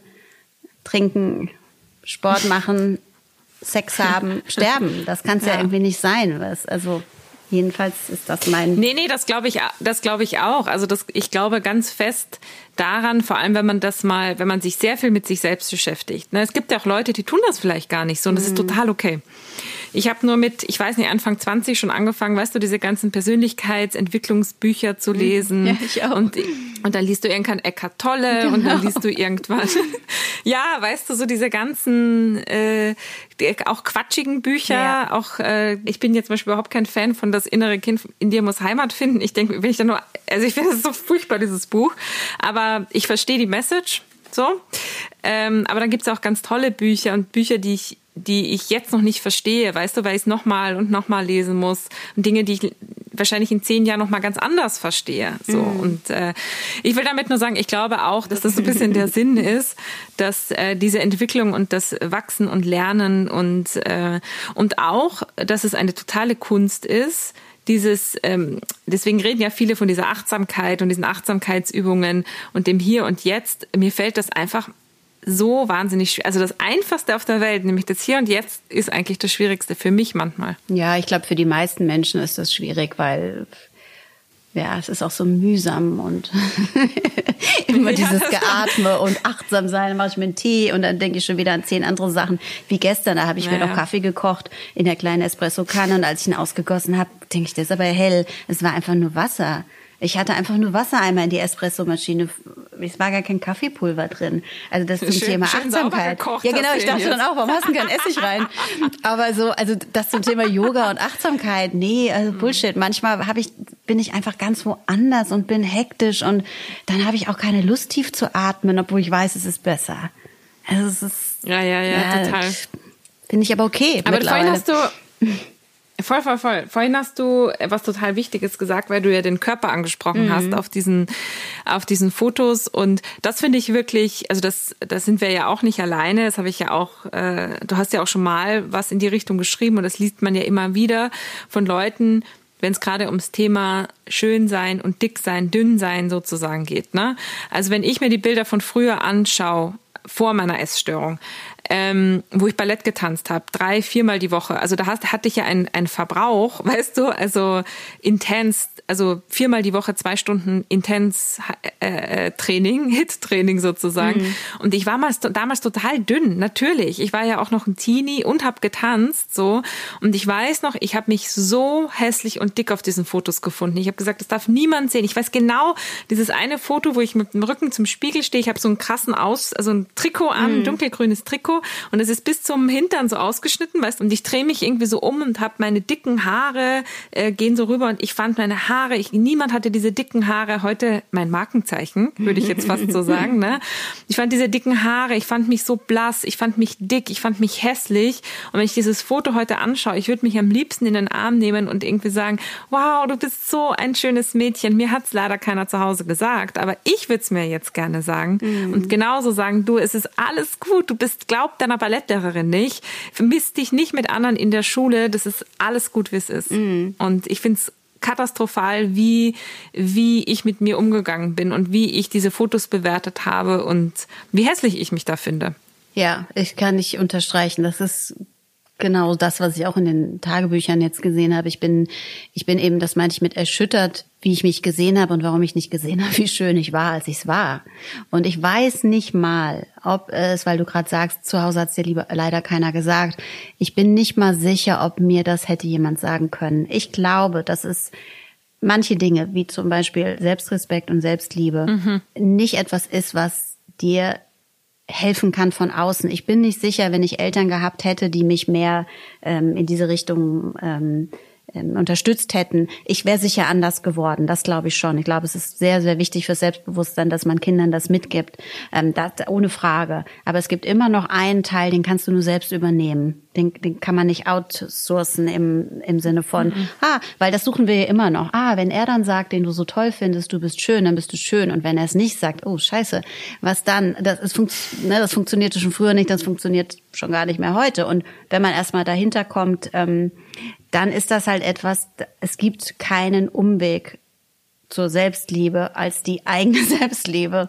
trinken, Sport machen, Sex haben, sterben. Das kann es ja. ja irgendwie nicht sein. Was, also jedenfalls ist das mein... Nee, nee, das glaube ich, das glaube ich auch. Also das, ich glaube ganz fest daran, vor allem wenn man das mal, wenn man sich sehr viel mit sich selbst beschäftigt. Es gibt ja auch Leute, die tun das vielleicht gar nicht so und das ist total okay. Ich habe nur mit, ich weiß nicht, Anfang zwanzig schon angefangen, weißt du, diese ganzen Persönlichkeitsentwicklungsbücher zu lesen. Ja, ich auch. Und, und dann liest du irgendwann Eckhart Tolle genau. und dann liest du irgendwann, ja, weißt du, so diese ganzen, äh, die, auch quatschigen Bücher, ja. auch, äh, ich bin jetzt zum Beispiel überhaupt kein Fan von Das innere Kind in dir muss Heimat finden. Ich denke, wenn ich da nur, also ich finde das so furchtbar, dieses Buch, aber ich verstehe die Message, so. Ähm, aber dann gibt's auch ganz tolle Bücher und Bücher, die ich die ich jetzt noch nicht verstehe, weißt du, weil ich es nochmal und nochmal lesen muss und Dinge, die ich wahrscheinlich in zehn Jahren nochmal ganz anders verstehe. So mm. Und äh, ich will damit nur sagen, ich glaube auch, dass das so ein bisschen der Sinn ist, dass äh, diese Entwicklung und das Wachsen und Lernen und äh, und auch, dass es eine totale Kunst ist, dieses, ähm, deswegen reden ja viele von dieser Achtsamkeit und diesen Achtsamkeitsübungen und dem Hier und Jetzt. Mir fällt das einfach so wahnsinnig schwer. Also das Einfachste auf der Welt, nämlich das Hier und Jetzt, ist eigentlich das Schwierigste für mich manchmal. Ja, ich glaube, für die meisten Menschen ist das schwierig, weil ja, es ist auch so mühsam und immer ja, dieses Geatme und achtsam sein. Dann mache ich mir einen Tee und dann denke ich schon wieder an zehn andere Sachen. Wie gestern, da habe ich ja, mir noch Kaffee gekocht in der kleinen Espresso-Kanne und als ich ihn ausgegossen habe, denke ich, das ist aber hell. Es war einfach nur Wasser. Ich hatte einfach nur Wasser einmal in die Espresso-Maschine. Es war gar kein Kaffeepulver drin. Also das zum schön, Thema schön Achtsamkeit. Ja, genau, ich dachte dann auch, warum hast du keinen Essig rein? Aber so, also das zum Thema Yoga und Achtsamkeit, nee, also Bullshit. Manchmal habe ich, bin ich einfach ganz woanders und bin hektisch und dann habe ich auch keine Lust, tief zu atmen, obwohl ich weiß, es ist besser. Also es ist ja, ja, ja, ja total. Finde ich aber okay. Aber vorhin hast du Voll, voll, voll. Vorhin hast du etwas total Wichtiges gesagt, weil du ja den Körper angesprochen mhm. hast auf diesen, auf diesen Fotos. Und das finde ich wirklich, also das, das sind wir ja auch nicht alleine. Das habe ich ja auch, äh, du hast ja auch schon mal was in die Richtung geschrieben und das liest man ja immer wieder von Leuten, wenn es gerade ums Thema schön sein und dick sein, dünn sein sozusagen geht, ne? Also wenn ich mir die Bilder von früher anschaue, vor meiner Essstörung, ähm, wo ich Ballett getanzt habe, drei, viermal die Woche. Also da hast, hatte ich ja einen, einen Verbrauch, weißt du, also intens, also viermal die Woche zwei Stunden intens äh, Training, Hit-Training sozusagen. Mhm. Und ich war mal, damals total dünn, natürlich. Ich war ja auch noch ein Teenie und habe getanzt, so. Und ich weiß noch, ich habe mich so hässlich und dick auf diesen Fotos gefunden. Ich habe gesagt, das darf niemand sehen. Ich weiß genau, dieses eine Foto, wo ich mit dem Rücken zum Spiegel stehe, ich habe so einen krassen Aus, also ein Trikot an, mhm. dunkelgrünes Trikot. Und es ist bis zum Hintern so ausgeschnitten, weißt du, und ich drehe mich irgendwie so um und habe meine dicken Haare, äh, gehen so rüber und ich fand meine Haare, ich, niemand hatte diese dicken Haare, heute mein Markenzeichen, würde ich jetzt fast so sagen, ne? Ich fand diese dicken Haare, ich fand mich so blass, ich fand mich dick, ich fand mich hässlich und wenn ich dieses Foto heute anschaue, ich würde mich am liebsten in den Arm nehmen und irgendwie sagen, wow, du bist so ein schönes Mädchen, mir hat's leider keiner zu Hause gesagt, aber ich würde es mir jetzt gerne sagen mhm. und genauso sagen, du, es ist alles gut, du bist, glaub deiner Ballettlehrerin nicht, vermisst dich nicht mit anderen in der Schule, das ist alles gut, wie es ist. Mm. Und ich finde es katastrophal, wie, wie ich mit mir umgegangen bin und wie ich diese Fotos bewertet habe und wie hässlich ich mich da finde. Ja, ich kann nicht unterstreichen, das ist genau das, was ich auch in den Tagebüchern jetzt gesehen habe. Ich bin, ich bin eben, das meinte ich mit erschüttert, wie ich mich gesehen habe und warum ich nicht gesehen habe, wie schön ich war, als ich es war. Und ich weiß nicht mal, ob es, weil du gerade sagst, zu Hause hat es dir lieber, leider keiner gesagt. Ich bin nicht mal sicher, ob mir das hätte jemand sagen können. Ich glaube, dass es manche Dinge, wie zum Beispiel Selbstrespekt und Selbstliebe, mhm. nicht etwas ist, was dir helfen kann von außen. Ich bin nicht sicher, wenn ich Eltern gehabt hätte, die mich mehr ähm, in diese Richtung ähm, ähm, unterstützt hätten. Ich wäre sicher anders geworden, das glaube ich schon. Ich glaube, es ist sehr, sehr wichtig fürs Selbstbewusstsein, dass man Kindern das mitgibt, ähm, das, ohne Frage. Aber es gibt immer noch einen Teil, den kannst du nur selbst übernehmen. Den, den kann man nicht outsourcen im, im Sinne von, mhm. ah, weil das suchen wir ja immer noch. Ah, wenn er dann sagt, den du so toll findest, du bist schön, dann bist du schön. Und wenn er es nicht sagt, oh, scheiße, was dann? Das, ist, ne, das funktionierte schon früher nicht, das funktioniert schon gar nicht mehr heute. Und wenn man erstmal dahinter kommt, ähm, dann ist das halt etwas, es gibt keinen Umweg zur Selbstliebe als die eigene Selbstliebe.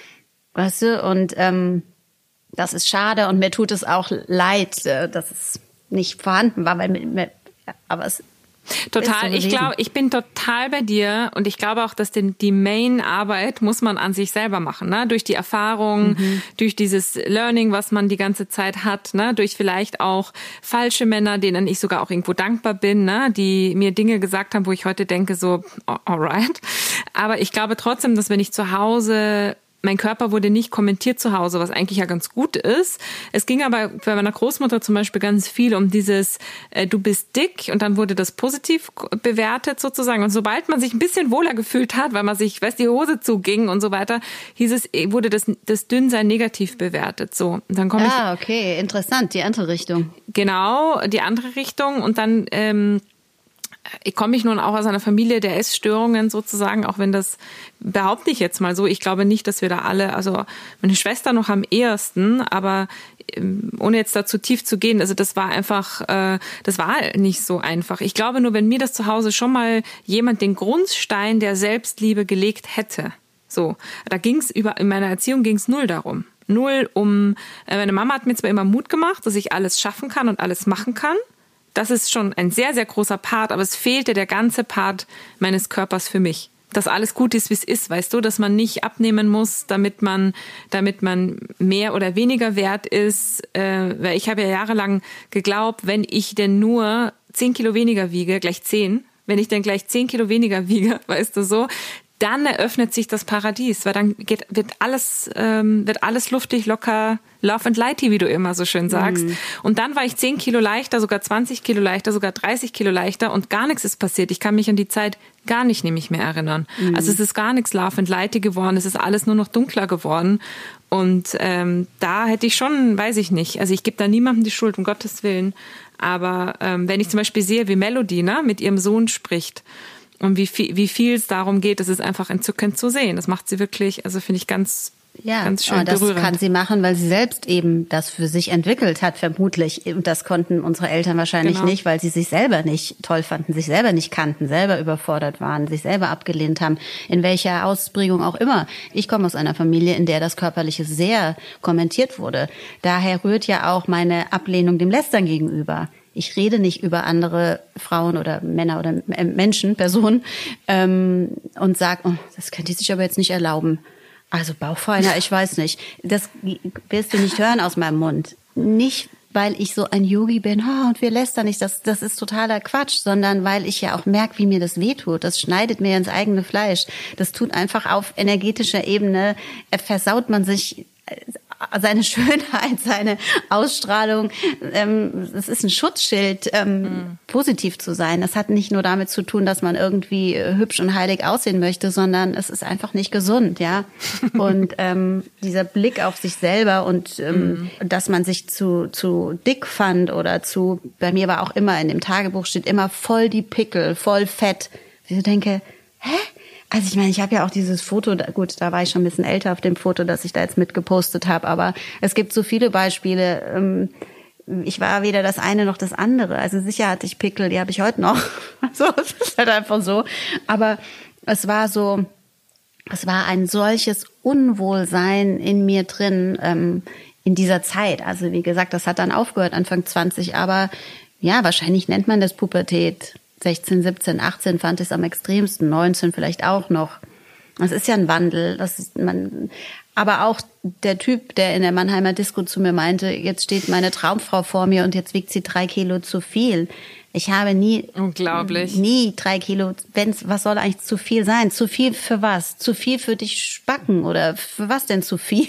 Weißt du? Und ähm, das ist schade und mir tut es auch leid, dass es nicht vorhanden war, weil mir, aber es total. Ich glaube, ich bin total bei dir und ich glaube auch, dass den, die Main-Arbeit muss man an sich selber machen, ne? Durch die Erfahrung, mhm. durch dieses Learning, was man die ganze Zeit hat, ne? Durch vielleicht auch falsche Männer, denen ich sogar auch irgendwo dankbar bin, ne? Die mir Dinge gesagt haben, wo ich heute denke so, alright. Aber ich glaube trotzdem, dass wenn ich zu Hause mein Körper wurde nicht kommentiert zu Hause, was eigentlich ja ganz gut ist. Es ging aber bei meiner Großmutter zum Beispiel ganz viel um dieses, äh, du bist dick und dann wurde das positiv bewertet sozusagen. Und sobald man sich ein bisschen wohler gefühlt hat, weil man sich, weiß, die Hose zuging und so weiter, hieß es, wurde das, das Dünnsein negativ bewertet. So, und dann komme ich. Ah, okay, interessant, die andere Richtung. Genau, die andere Richtung und dann ähm, ich komme ich nun auch aus einer Familie der Essstörungen sozusagen, auch wenn das, behaupte ich jetzt mal so, ich glaube nicht, dass wir da alle, also meine Schwester noch am ehesten, aber ohne jetzt da zu tief zu gehen, also das war einfach, äh, das war nicht so einfach. Ich glaube nur, wenn mir das zu Hause schon mal jemand den Grundstein der Selbstliebe gelegt hätte, so, da ging's über, in meiner Erziehung ging's null darum. Null um, äh, meine Mama hat mir zwar immer Mut gemacht, dass ich alles schaffen kann und alles machen kann. Das ist schon ein sehr, sehr großer Part, aber es fehlte der ganze Part meines Körpers für mich. Dass alles gut ist, wie es ist, weißt du, dass man nicht abnehmen muss, damit man, damit man mehr oder weniger wert ist. Äh, weil ich habe ja jahrelang geglaubt, wenn ich denn nur zehn Kilo weniger wiege, gleich zehn, wenn ich denn gleich zehn Kilo weniger wiege, weißt du so, dann eröffnet sich das Paradies, weil dann geht, wird alles, ähm, wird alles luftig, locker, love and lighty, wie du immer so schön sagst. Mhm. Und dann war ich zehn Kilo leichter, sogar zwanzig Kilo leichter, sogar dreißig Kilo leichter und gar nichts ist passiert. Ich kann mich an die Zeit gar nicht nämlich mehr erinnern. Mhm. Also es ist gar nichts love and lighty geworden, es ist alles nur noch dunkler geworden. Und ähm, da hätte ich schon, weiß ich nicht, also ich gebe da niemandem die Schuld, um Gottes Willen. Aber ähm, wenn ich zum Beispiel sehe, wie Melody ne, mit ihrem Sohn spricht, und wie viel, wie viel es darum geht, das ist einfach entzückend zu sehen. Das macht sie wirklich, also finde ich ganz, ja, ganz schön das berührend. Kann sie machen, weil sie selbst eben das für sich entwickelt hat, vermutlich. Und das konnten unsere Eltern wahrscheinlich Genau. nicht, weil sie sich selber nicht toll fanden, sich selber nicht kannten, selber überfordert waren, sich selber abgelehnt haben, in welcher Ausprägung auch immer. Ich komme aus einer Familie, in der das Körperliche sehr kommentiert wurde. Daher rührt ja auch meine Ablehnung dem Lästern gegenüber. Ich rede nicht über andere Frauen oder Männer oder Menschen, Personen ähm, und sage, oh, das könnte die sich aber jetzt nicht erlauben. Also Bauchfeiner, ich weiß nicht. Das wirst du nicht hören aus meinem Mund. Nicht, weil ich so ein Yogi bin oh, und wir lästern nicht, das, das ist totaler Quatsch, sondern weil ich ja auch merke, wie mir das wehtut. Das schneidet mir ins eigene Fleisch. Das tut einfach auf energetischer Ebene, versaut man sich seine Schönheit, seine Ausstrahlung. Ähm, es ist ein Schutzschild, ähm, mhm. positiv zu sein. Das hat nicht nur damit zu tun, dass man irgendwie hübsch und heilig aussehen möchte, sondern es ist einfach nicht gesund, ja. Und ähm, dieser Blick auf sich selber und ähm, mhm. dass man sich zu zu dick fand oder zu, bei mir war auch immer in dem Tagebuch steht immer voll die Pickel, voll Fett. Ich denke, hä? Also ich meine, ich habe ja auch dieses Foto, gut, da war ich schon ein bisschen älter auf dem Foto, das ich da jetzt mitgepostet habe, aber es gibt so viele Beispiele. Ich war weder das eine noch das andere. Also sicher hatte ich Pickel, die habe ich heute noch. Also es ist halt einfach so. Aber es war so, es war ein solches Unwohlsein in mir drin ähm, in dieser Zeit. Also wie gesagt, das hat dann aufgehört Anfang zwanzig, aber ja, wahrscheinlich nennt man das Pubertät. sechzehn, siebzehn, achtzehn fand ich es am extremsten, neunzehn vielleicht auch noch. Das ist ja ein Wandel. Das ist man, aber auch der Typ, der in der Mannheimer Disco zu mir meinte, jetzt steht meine Traumfrau vor mir und jetzt wiegt sie drei Kilo zu viel. Ich habe nie, unglaublich, nie drei Kilo. Wenn's, was soll eigentlich zu viel sein? Zu viel für was? Zu viel für dich Spacken oder für was denn zu viel?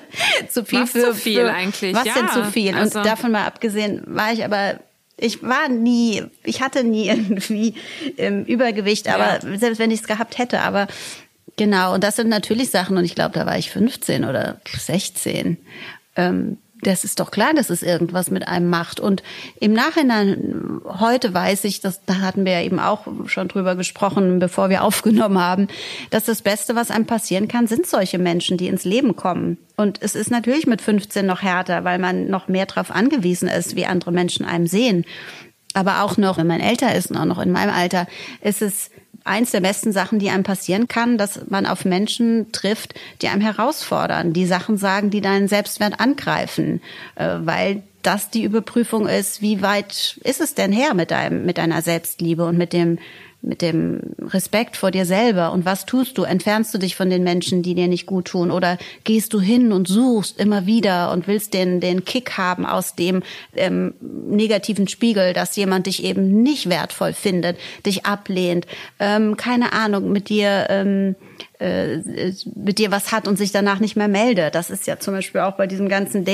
zu viel was für zu viel für, eigentlich? Was ja, denn zu viel? Also und davon mal abgesehen war ich aber Ich war nie, ich hatte nie irgendwie ähm, Übergewicht, aber ja. selbst wenn ich es gehabt hätte, aber genau, und das sind natürlich Sachen, und ich glaube, da war ich fünfzehn oder sechzehn. Ähm, das ist doch klar, dass es irgendwas mit einem macht. Und im Nachhinein, heute weiß ich, dass, da hatten wir ja eben auch schon drüber gesprochen, bevor wir aufgenommen haben, dass das Beste, was einem passieren kann, sind solche Menschen, die ins Leben kommen. Und es ist natürlich mit fünfzehn noch härter, weil man noch mehr darauf angewiesen ist, wie andere Menschen einem sehen. Aber auch noch, wenn man älter ist und auch noch in meinem Alter, ist es eins der besten Sachen, die einem passieren kann, dass man auf Menschen trifft, die einem herausfordern, die Sachen sagen, die deinen Selbstwert angreifen, weil das die Überprüfung ist, wie weit ist es denn her mit deinem, mit deiner Selbstliebe und mit dem, mit dem Respekt vor dir selber. Und was tust du? Entfernst du dich von den Menschen, die dir nicht gut tun? Oder gehst du hin und suchst immer wieder und willst den, den Kick haben aus dem ähm, negativen Spiegel, dass jemand dich eben nicht wertvoll findet, dich ablehnt, ähm, keine Ahnung, mit dir ähm, äh, mit dir was hat und sich danach nicht mehr meldet. Das ist ja zum Beispiel auch bei diesem ganzen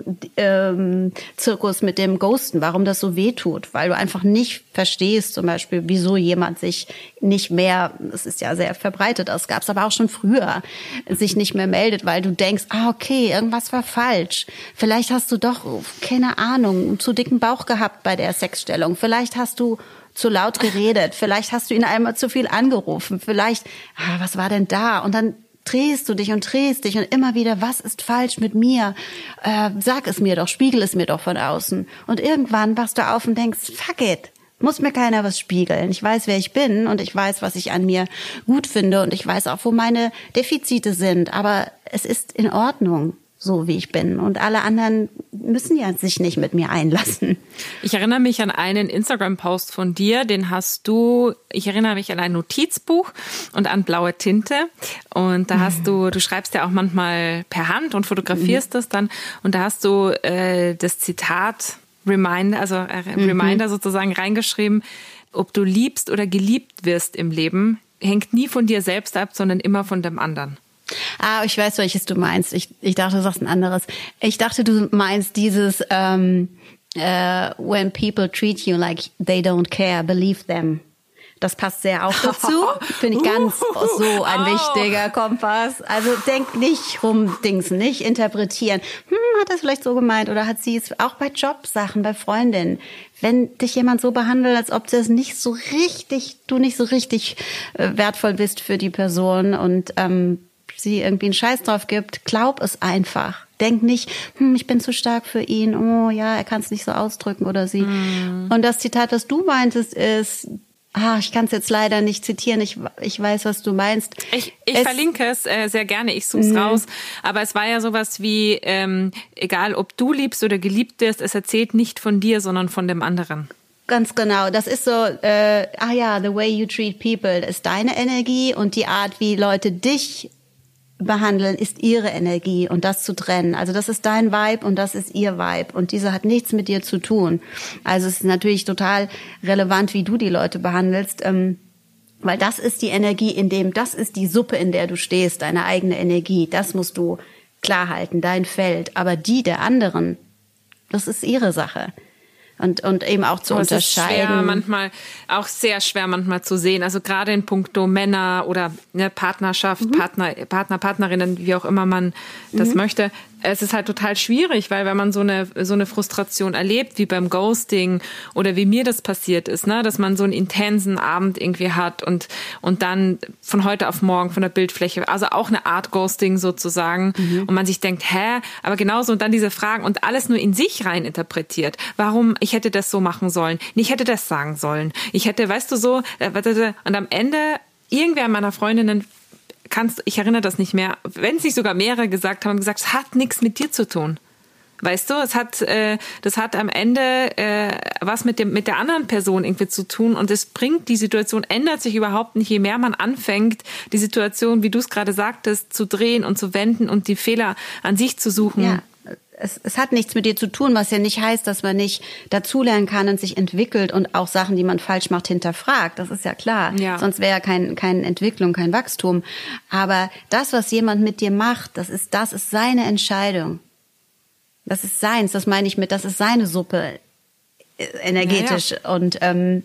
Dating-Zirkus mit dem Ghosten, warum das so weh tut, weil du einfach nicht verstehst, zum Beispiel, wieso jemand sich nicht mehr, das ist ja sehr verbreitet, das gab es aber auch schon früher, sich nicht mehr meldet, weil du denkst, ah okay, irgendwas war falsch. Vielleicht hast du doch, keine Ahnung, einen zu dicken Bauch gehabt bei der Sexstellung. Vielleicht hast du zu laut geredet, vielleicht hast du ihn einmal zu viel angerufen, vielleicht, ah, was war denn da? Und dann drehst du dich und drehst dich und immer wieder, was ist falsch mit mir? Äh, sag es mir doch, spiegel es mir doch von außen. Und irgendwann wachst du auf und denkst, fuck it, muss mir keiner was spiegeln. Ich weiß, wer ich bin und ich weiß, was ich an mir gut finde und ich weiß auch, wo meine Defizite sind. Aber es ist in Ordnung, so wie ich bin. Und alle anderen müssen ja sich nicht mit mir einlassen. Ich erinnere mich an einen Instagram-Post von dir, den hast du, ich erinnere mich an ein Notizbuch und an blaue Tinte. Und da hast du, du schreibst ja auch manchmal per Hand und fotografierst mhm. das dann. Und da hast du äh, das Zitat Reminder, also äh, mhm. Reminder sozusagen reingeschrieben, ob du liebst oder geliebt wirst im Leben, hängt nie von dir selbst ab, sondern immer von dem anderen. Ah, ich weiß, welches du meinst. Ich, ich dachte, du sagst ein anderes. Ich dachte, du meinst dieses ähm, uh, when people treat you like they don't care, believe them. Das passt sehr auch dazu. Finde ich ganz so ein wichtiger Kompass. Also denk nicht rumdingsen, nicht interpretieren. Hm, hat er es vielleicht so gemeint oder hat sie es auch bei Jobsachen, bei Freundinnen. Wenn dich jemand so behandelt, als ob das nicht so richtig, du nicht so richtig äh, wertvoll bist für die Person und ähm, sie irgendwie einen Scheiß drauf gibt, glaub es einfach. Denk nicht, hm, ich bin zu stark für ihn, oh ja, er kann es nicht so ausdrücken oder sie. Mm. Und das Zitat, was du meintest, ist, ah, ich kann es jetzt leider nicht zitieren, ich, ich weiß, was du meinst. Ich, ich es, verlinke es äh, sehr gerne, ich suche es mm. raus. Aber es war ja sowas wie, ähm, egal ob du liebst oder geliebt wirst, es erzählt nicht von dir, sondern von dem anderen. Ganz genau. Das ist so, äh, ah ja, the way you treat people ist deine Energie und die Art, wie Leute dich behandeln, ist ihre Energie und das zu trennen. Also das ist dein Vibe und das ist ihr Vibe und diese hat nichts mit dir zu tun. Also es ist natürlich total relevant, wie du die Leute behandelst, ähm, weil das ist die Energie, in dem, das ist die Suppe, in der du stehst, deine eigene Energie. Das musst du klar halten, dein Feld. Aber die der anderen, das ist ihre Sache. Und, und eben auch zu oh, unterscheiden. Es ist schwer, manchmal, auch sehr schwer manchmal zu sehen. Also gerade in puncto Männer oder ne, Partnerschaft, mhm. Partner, Partner, Partnerinnen, wie auch immer man das mhm. möchte. Es ist halt total schwierig, weil wenn man so eine, so eine Frustration erlebt, wie beim Ghosting oder wie mir das passiert ist, ne, dass man so einen intensen Abend irgendwie hat und, und dann von heute auf morgen von der Bildfläche, also auch eine Art Ghosting sozusagen, mhm. und man sich denkt, hä, aber genauso und dann diese Fragen und alles nur in sich rein interpretiert. Warum? Ich hätte das so machen sollen. Ich hätte das sagen sollen. Ich hätte, weißt du so, und am Ende irgendwer meiner Freundinnen kannst, ich erinnere das nicht mehr, wenn es nicht sogar mehrere gesagt haben, gesagt, es hat nichts mit dir zu tun. Weißt du, es hat, äh, das hat am Ende äh, was mit dem, mit der anderen Person irgendwie zu tun und es bringt, die Situation ändert sich überhaupt nicht, je mehr man anfängt, die Situation, wie du es gerade sagtest, zu drehen und zu wenden und die Fehler an sich zu suchen. Ja. Es, es hat nichts mit dir zu tun, was ja nicht heißt, dass man nicht dazulernen kann und sich entwickelt und auch Sachen, die man falsch macht, hinterfragt. Das ist ja klar. Ja. Sonst wäre ja kein, keine Entwicklung, kein Wachstum. Aber das, was jemand mit dir macht, das ist, das ist seine Entscheidung. Das ist seins, das meine ich mit, das ist seine Suppe energetisch. Ja, ja. Und ähm,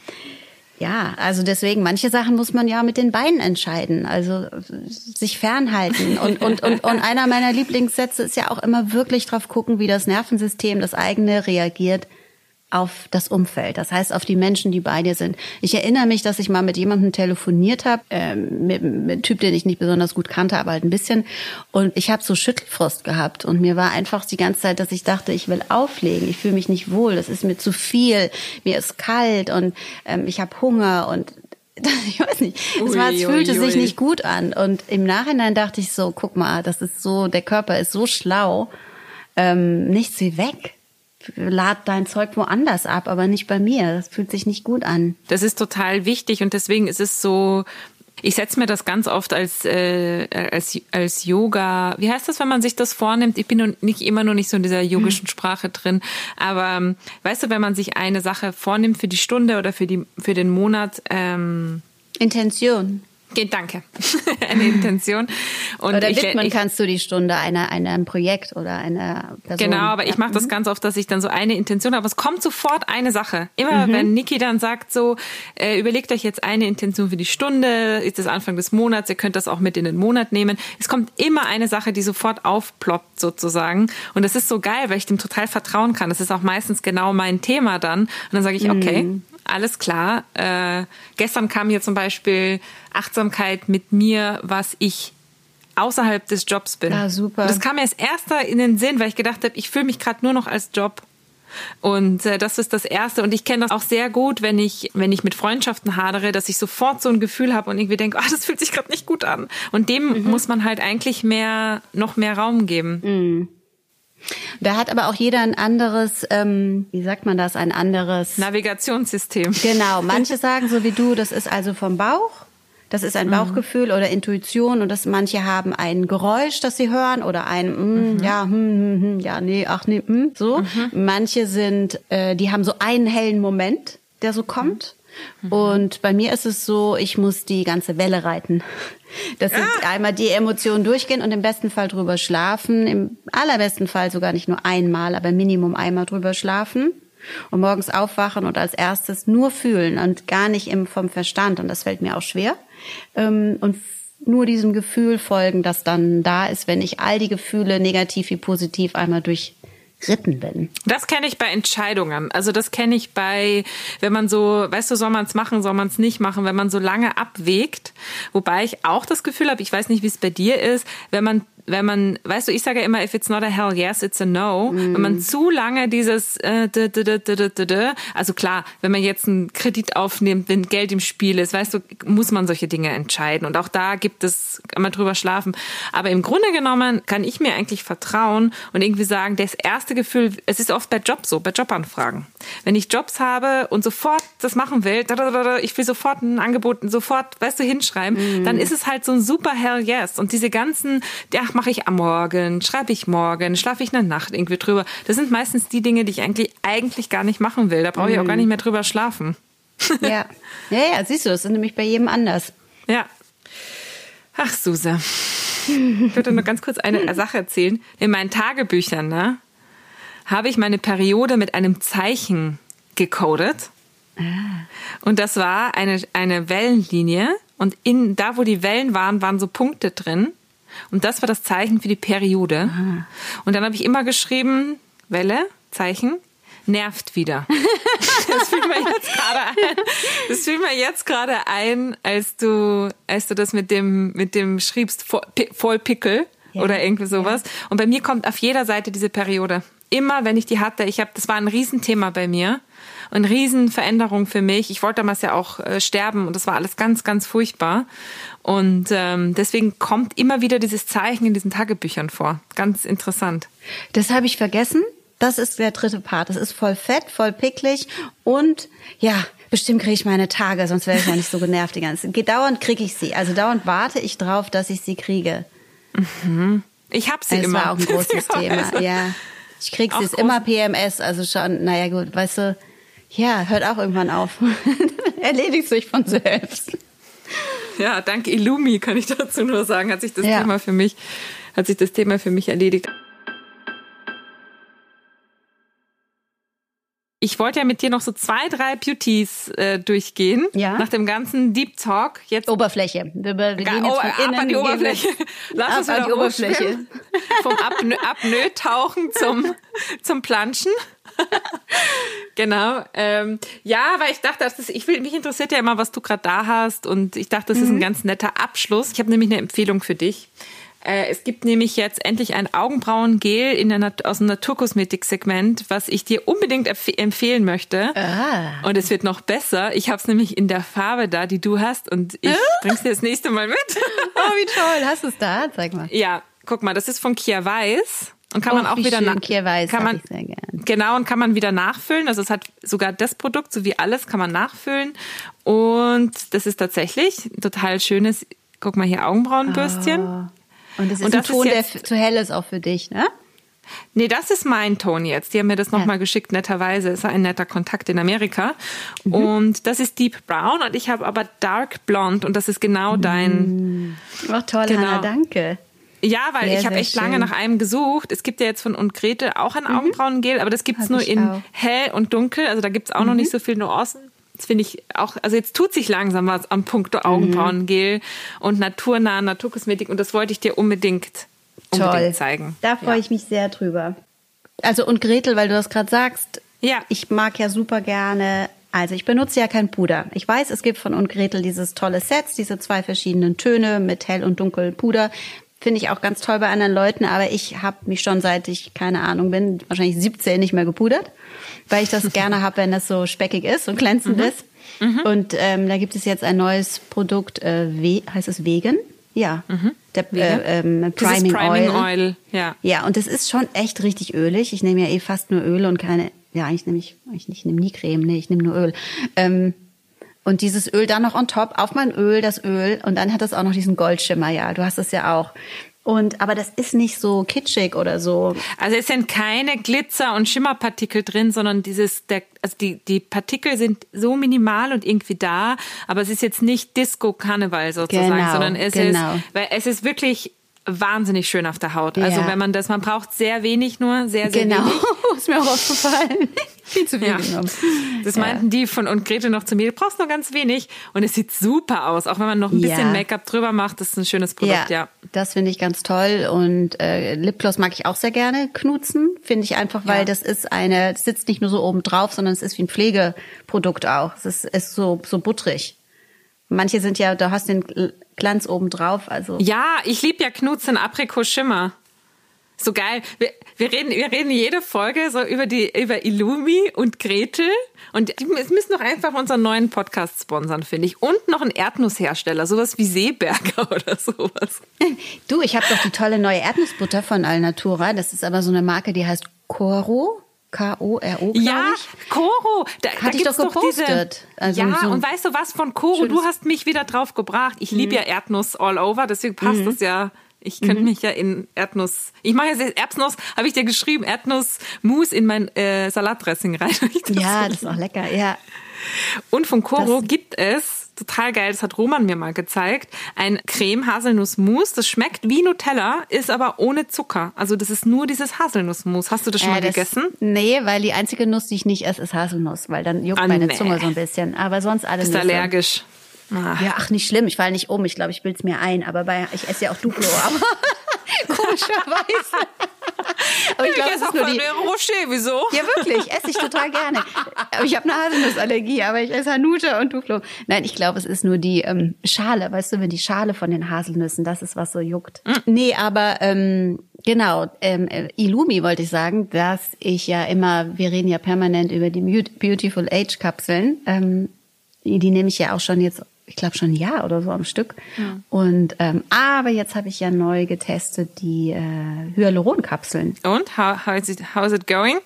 ja, also deswegen, manche Sachen muss man ja mit den Beinen entscheiden, also sich fernhalten. Und, und, und, und einer meiner Lieblingssätze ist ja auch immer wirklich drauf gucken, wie das Nervensystem, das eigene, reagiert auf das Umfeld. Das heißt, auf die Menschen, die bei dir sind. Ich erinnere mich, dass ich mal mit jemandem telefoniert habe, ähm, mit, mit einem Typ, den ich nicht besonders gut kannte, aber halt ein bisschen. Und ich habe so Schüttelfrost gehabt. Und mir war einfach die ganze Zeit, dass ich dachte, ich will auflegen. Ich fühle mich nicht wohl. Das ist mir zu viel. Mir ist kalt und ähm, ich habe Hunger und ich weiß nicht. Es, war, es fühlte ui, ui. sich nicht gut an. Und im Nachhinein dachte ich so, guck mal, das ist so, der Körper ist so schlau. Ähm, nichts wie weg. Lad dein Zeug woanders ab, aber nicht bei mir. Das fühlt sich nicht gut an. Das ist total wichtig und deswegen ist es so, ich setze mir das ganz oft als, äh, als, als Yoga, wie heißt das, wenn man sich das vornimmt? Ich bin noch nicht immer noch nicht so in dieser yogischen Sprache drin, aber weißt du, wenn man sich eine Sache vornimmt für die Stunde oder für die, für den Monat, ähm, Intention. Danke. Eine Intention. Und oder ich, widmen ich, kannst du die Stunde einer, einem Projekt oder einer Person. Genau, aber ja. ich mache das ganz oft, dass ich dann so eine Intention habe. Aber es kommt sofort eine Sache. Immer mhm. wenn Niki dann sagt so, äh, überlegt euch jetzt eine Intention für die Stunde, ist das Anfang des Monats, ihr könnt das auch mit in den Monat nehmen. Es kommt immer eine Sache, die sofort aufploppt sozusagen. Und das ist so geil, weil ich dem total vertrauen kann. Das ist auch meistens genau mein Thema dann. Und dann sage ich, okay, mhm. alles klar. Äh, gestern kam hier zum Beispiel Achtsamkeit mit mir, was ich außerhalb des Jobs bin. Ah, super. Und das kam mir als erster in den Sinn, weil ich gedacht habe, ich fühle mich gerade nur noch als Job. Und äh, das ist das Erste. Und ich kenne das auch sehr gut, wenn ich wenn ich mit Freundschaften hadere, dass ich sofort so ein Gefühl habe und irgendwie denke, ah, das fühlt sich gerade nicht gut an. Und dem mhm. muss man halt eigentlich mehr noch mehr Raum geben. Mhm. Da hat aber auch jeder ein anderes, ähm, wie sagt man das, ein anderes Navigationssystem. Genau, manche sagen so wie du, das ist also vom Bauch, das ist ein Bauchgefühl oder Intuition und das manche haben ein Geräusch, das sie hören oder ein mm, mhm. ja, hm, hm, hm, ja, nee, ach nee, hm, so. Mhm. Manche sind, äh, die haben so einen hellen Moment, der so kommt. Mhm. Und bei mir ist es so, ich muss die ganze Welle reiten. Das ist ah. einmal die Emotionen durchgehen und im besten Fall drüber schlafen. Im allerbesten Fall sogar nicht nur einmal, aber Minimum einmal drüber schlafen. Und morgens aufwachen und als erstes nur fühlen und gar nicht im, vom Verstand. Und das fällt mir auch schwer. Und nur diesem Gefühl folgen, das dann da ist, wenn ich all die Gefühle, negativ wie positiv, einmal durchritten bin. Das kenne ich bei Entscheidungen. Also das kenne ich bei, wenn man so, weißt du, soll man es machen, soll man es nicht machen, wenn man so lange abwägt. Wobei ich auch das Gefühl habe, ich weiß nicht, wie es bei dir ist, wenn man wenn man, weißt du, ich sage ja immer, if it's not a hell yes, it's a no. Mm. Wenn man zu lange dieses, äh, d, d, d, d, d, d, also klar, wenn man jetzt einen Kredit aufnimmt, wenn Geld im Spiel ist, weißt du, muss man solche Dinge entscheiden. Und auch da gibt es, kann man drüber schlafen. Aber im Grunde genommen kann ich mir eigentlich vertrauen und irgendwie sagen, das erste Gefühl, es ist oft bei Jobs so, bei Jobanfragen. Wenn ich Jobs habe und sofort das machen will, da, da, da, da, ich will sofort ein Angebot, sofort, weißt du, hinschreiben, mm. dann ist es halt so ein super hell yes. Und diese ganzen, ja, mache ich am Morgen, schreibe ich morgen, schlafe ich eine Nacht irgendwie drüber. Das sind meistens die Dinge, die ich eigentlich eigentlich gar nicht machen will. Da brauche ich auch gar nicht mehr drüber schlafen. Ja, ja, ja, siehst du, das ist nämlich bei jedem anders. Ja. Ach, Suse. Ich würde nur ganz kurz eine Sache erzählen. In meinen Tagebüchern, ne, habe ich meine Periode mit einem Zeichen gecodet. Ah. Und das war eine, eine Wellenlinie. Und in, da, wo die Wellen waren, waren so Punkte drin. Und das war das Zeichen für die Periode. Aha. Und dann habe ich immer geschrieben, Welle, Zeichen, nervt wieder. Das fiel mir jetzt gerade ein, das fiel mir jetzt gerade ein, als du, als du das mit dem, mit dem schriebst, voll Pickel ja. oder irgendwie sowas. Ja. Und bei mir kommt auf jeder Seite diese Periode. Immer, wenn ich die hatte, ich habe, das war ein Riesenthema bei mir. Eine Riesenveränderung für mich. Ich wollte damals ja auch äh, sterben und das war alles ganz, ganz furchtbar. Und ähm, deswegen kommt immer wieder dieses Zeichen in diesen Tagebüchern vor. Ganz interessant. Das habe ich vergessen. Das ist der dritte Part. Das ist voll fett, voll picklig und ja, bestimmt kriege ich meine Tage, sonst wäre ich ja nicht so genervt die ganze Zeit. Dauernd kriege ich sie. Also dauernd warte ich drauf, dass ich sie kriege. Mhm. Ich habe sie das immer. Das war auch ein großes Thema, ja. Ich kriege sie, ist immer P M S, also schon, naja gut, weißt du, ja, hört auch irgendwann auf. Erledigt sich von selbst. Ja, dank Illumi kann ich dazu nur sagen, hat sich das ja. Thema für mich, hat sich das Thema für mich erledigt. Ich wollte ja mit dir noch so zwei, drei Beauties äh, durchgehen. Ja. Nach dem ganzen Deep Talk. Jetzt Oberfläche. Wir, wir gehen jetzt von innen, ab an die Oberfläche. Lass uns ab an die Oberfläche. Vom Apnoe, Apnoe-Tauchen zum, zum Planschen. Genau. Ähm, ja, weil ich dachte, das ist, ich will, mich interessiert ja immer, was du gerade da hast. Und ich dachte, das mhm. ist ein ganz netter Abschluss. Ich habe nämlich eine Empfehlung für dich. Es gibt nämlich jetzt endlich ein Augenbrauengel in der Nat- aus dem Naturkosmetik-Segment, was ich dir unbedingt empf- empfehlen möchte. Ah. Und es wird noch besser. Ich habe es nämlich in der Farbe da, die du hast, und ich bring's dir das nächste Mal mit. Oh, wie toll. Hast du es da? Zeig mal. Ja, guck mal, das ist von Kia Weiß. Und kann oh, man auch wieder nach Kia Weiß, kann man ich sehr gern. Genau, und kann man wieder nachfüllen. Also es hat sogar das Produkt, so wie alles, kann man nachfüllen. Und das ist tatsächlich ein total schönes, guck mal hier, Augenbrauenbürstchen. Oh. Und das ist und ein das Ton, ist jetzt, der zu hell ist auch für dich, ne? Nee, das ist mein Ton jetzt. Die haben mir das nochmal ja. geschickt, netterweise. Ist ein netter Kontakt in Amerika. Mhm. Und das ist Deep Brown und ich habe aber Dark Blonde und das ist genau mhm. dein... Ach toll, genau. Hanna, danke. Ja, weil sehr, ich habe echt schön. lange nach einem gesucht. Es gibt ja jetzt von und Grete auch ein mhm. Augenbrauengel, aber das gibt's hab nur in auch. hell und dunkel. Also da gibt's auch mhm. noch nicht so viel Nuancen. Das finde ich auch, also jetzt tut sich langsam was am Punkt Augenbrauengel mhm. und naturnah Naturkosmetik und das wollte ich dir unbedingt, unbedingt Toll. zeigen. Da freue ja. ich mich sehr drüber. Also und Gretel, weil du das gerade sagst, ja. ich mag ja super gerne Also ich benutze ja kein Puder. Ich weiß, es gibt von Und Gretel dieses tolle Sets, diese zwei verschiedenen Töne mit hell und dunkel Puder. Finde ich auch ganz toll bei anderen Leuten, aber ich habe mich schon seit ich, keine Ahnung bin, wahrscheinlich siebzehn nicht mehr gepudert, weil ich das gerne habe, wenn das so speckig ist und glänzend mhm. ist. Mhm. Und ähm, da gibt es jetzt ein neues Produkt, äh, We- heißt es Vegan? Ja, mhm. der äh, ähm, Priming, Priming Oil. Oil. Ja. Ja, und das ist schon echt richtig ölig. Ich nehme ja eh fast nur Öl und keine, ja, eigentlich nehme ich, ich, ich nehme nie Creme, nee, ich nehme nur Öl. Ähm, Und dieses Öl dann noch on top, auf mein Öl, das Öl. Und dann hat es auch noch diesen Goldschimmer, ja. Du hast es ja auch. Und, aber das ist nicht so kitschig oder so. Also es sind keine Glitzer- und Schimmerpartikel drin, sondern dieses, der, also die, die Partikel sind so minimal und irgendwie da. Aber es ist jetzt nicht Disco-Karneval sozusagen, genau, sondern es genau. ist, weil es ist wirklich wahnsinnig schön auf der Haut. Also ja. wenn man das, man braucht sehr wenig nur, sehr, sehr genau. wenig. Genau, ist mir auch aufgefallen. Viel zu viel ja. genommen. Das ja. meinten die von Und Gretel noch zu mir, du brauchst nur ganz wenig und es sieht super aus, auch wenn man noch ein bisschen ja. Make-up drüber macht, das ist ein schönes Produkt, ja. ja. Das finde ich ganz toll und äh, Lipgloss mag ich auch sehr gerne knutzen, finde ich einfach, weil ja. das ist eine, das sitzt nicht nur so oben drauf, sondern es ist wie ein Pflegeprodukt auch. Es ist, ist so, so butterig. Manche sind ja, da hast du den Glanz oben drauf, also. Ja, ich liebe ja Knutzen Aprikot Schimmer. So geil. Wir, wir reden, wir reden jede Folge so über die, über Illumi und Gretel. Und die müssen doch einfach unseren neuen Podcast sponsern, finde ich. Und noch einen Erdnusshersteller, sowas wie Seeberger oder sowas. Du, ich habe doch die tolle neue Erdnussbutter von Alnatura. Das ist aber so eine Marke, die heißt Coro. K O R O, glaube ja, ich. Coro. Da, Hatte da ich doch gepostet. Diese, also ja, so und weißt du was von Coro? Du hast mich wieder drauf gebracht. Ich liebe mhm. ja Erdnuss all over, deswegen passt mhm. das ja. Ich könnte mhm. mich ja in Erdnuss... Ich mache jetzt Erbsnuss, habe ich dir geschrieben, Erdnussmus in mein äh, Salatdressing rein. Das ja, so das ist auch lecker, ja. Und von Coro das gibt es, total geil, das hat Roman mir mal gezeigt, ein Creme-Haselnuss-Mousse. Das schmeckt wie Nutella, ist aber ohne Zucker. Also das ist nur dieses Haselnuss-Mousse. Hast du das schon äh, mal das, gegessen? Nee, weil die einzige Nuss, die ich nicht esse, ist Haselnuss. Weil dann juckt ah, meine nee. Zunge so ein bisschen. Aber sonst alle Bist Nüsse. Bist allergisch? Ach. Ja, ach, nicht schlimm. Ich falle nicht um. Ich glaube, ich bild's mir ein. Aber bei, ich esse ja auch Duplo. Aber komischerweise. Aber ich glaube, es ist nur die Rocher, wieso? Ja, wirklich, esse ich total gerne. Aber ich habe eine Haselnussallergie, aber ich esse Hanuta und Duplo. Nein, ich glaube, es ist nur die ähm, Schale, weißt du, wenn die Schale von den Haselnüssen, das ist, was so juckt. Mm. Nee, aber ähm, genau, ähm, Illumi wollte ich sagen, dass ich ja immer, wir reden ja permanent über die Beautiful Age Kapseln, ähm, die, die nehme ich ja auch schon jetzt, ich glaube schon ein Jahr oder so am Stück. Ja. Und ähm, aber jetzt habe ich ja neu getestet die äh, Hyaluron-Kapseln. Und how, how is it, how is it going?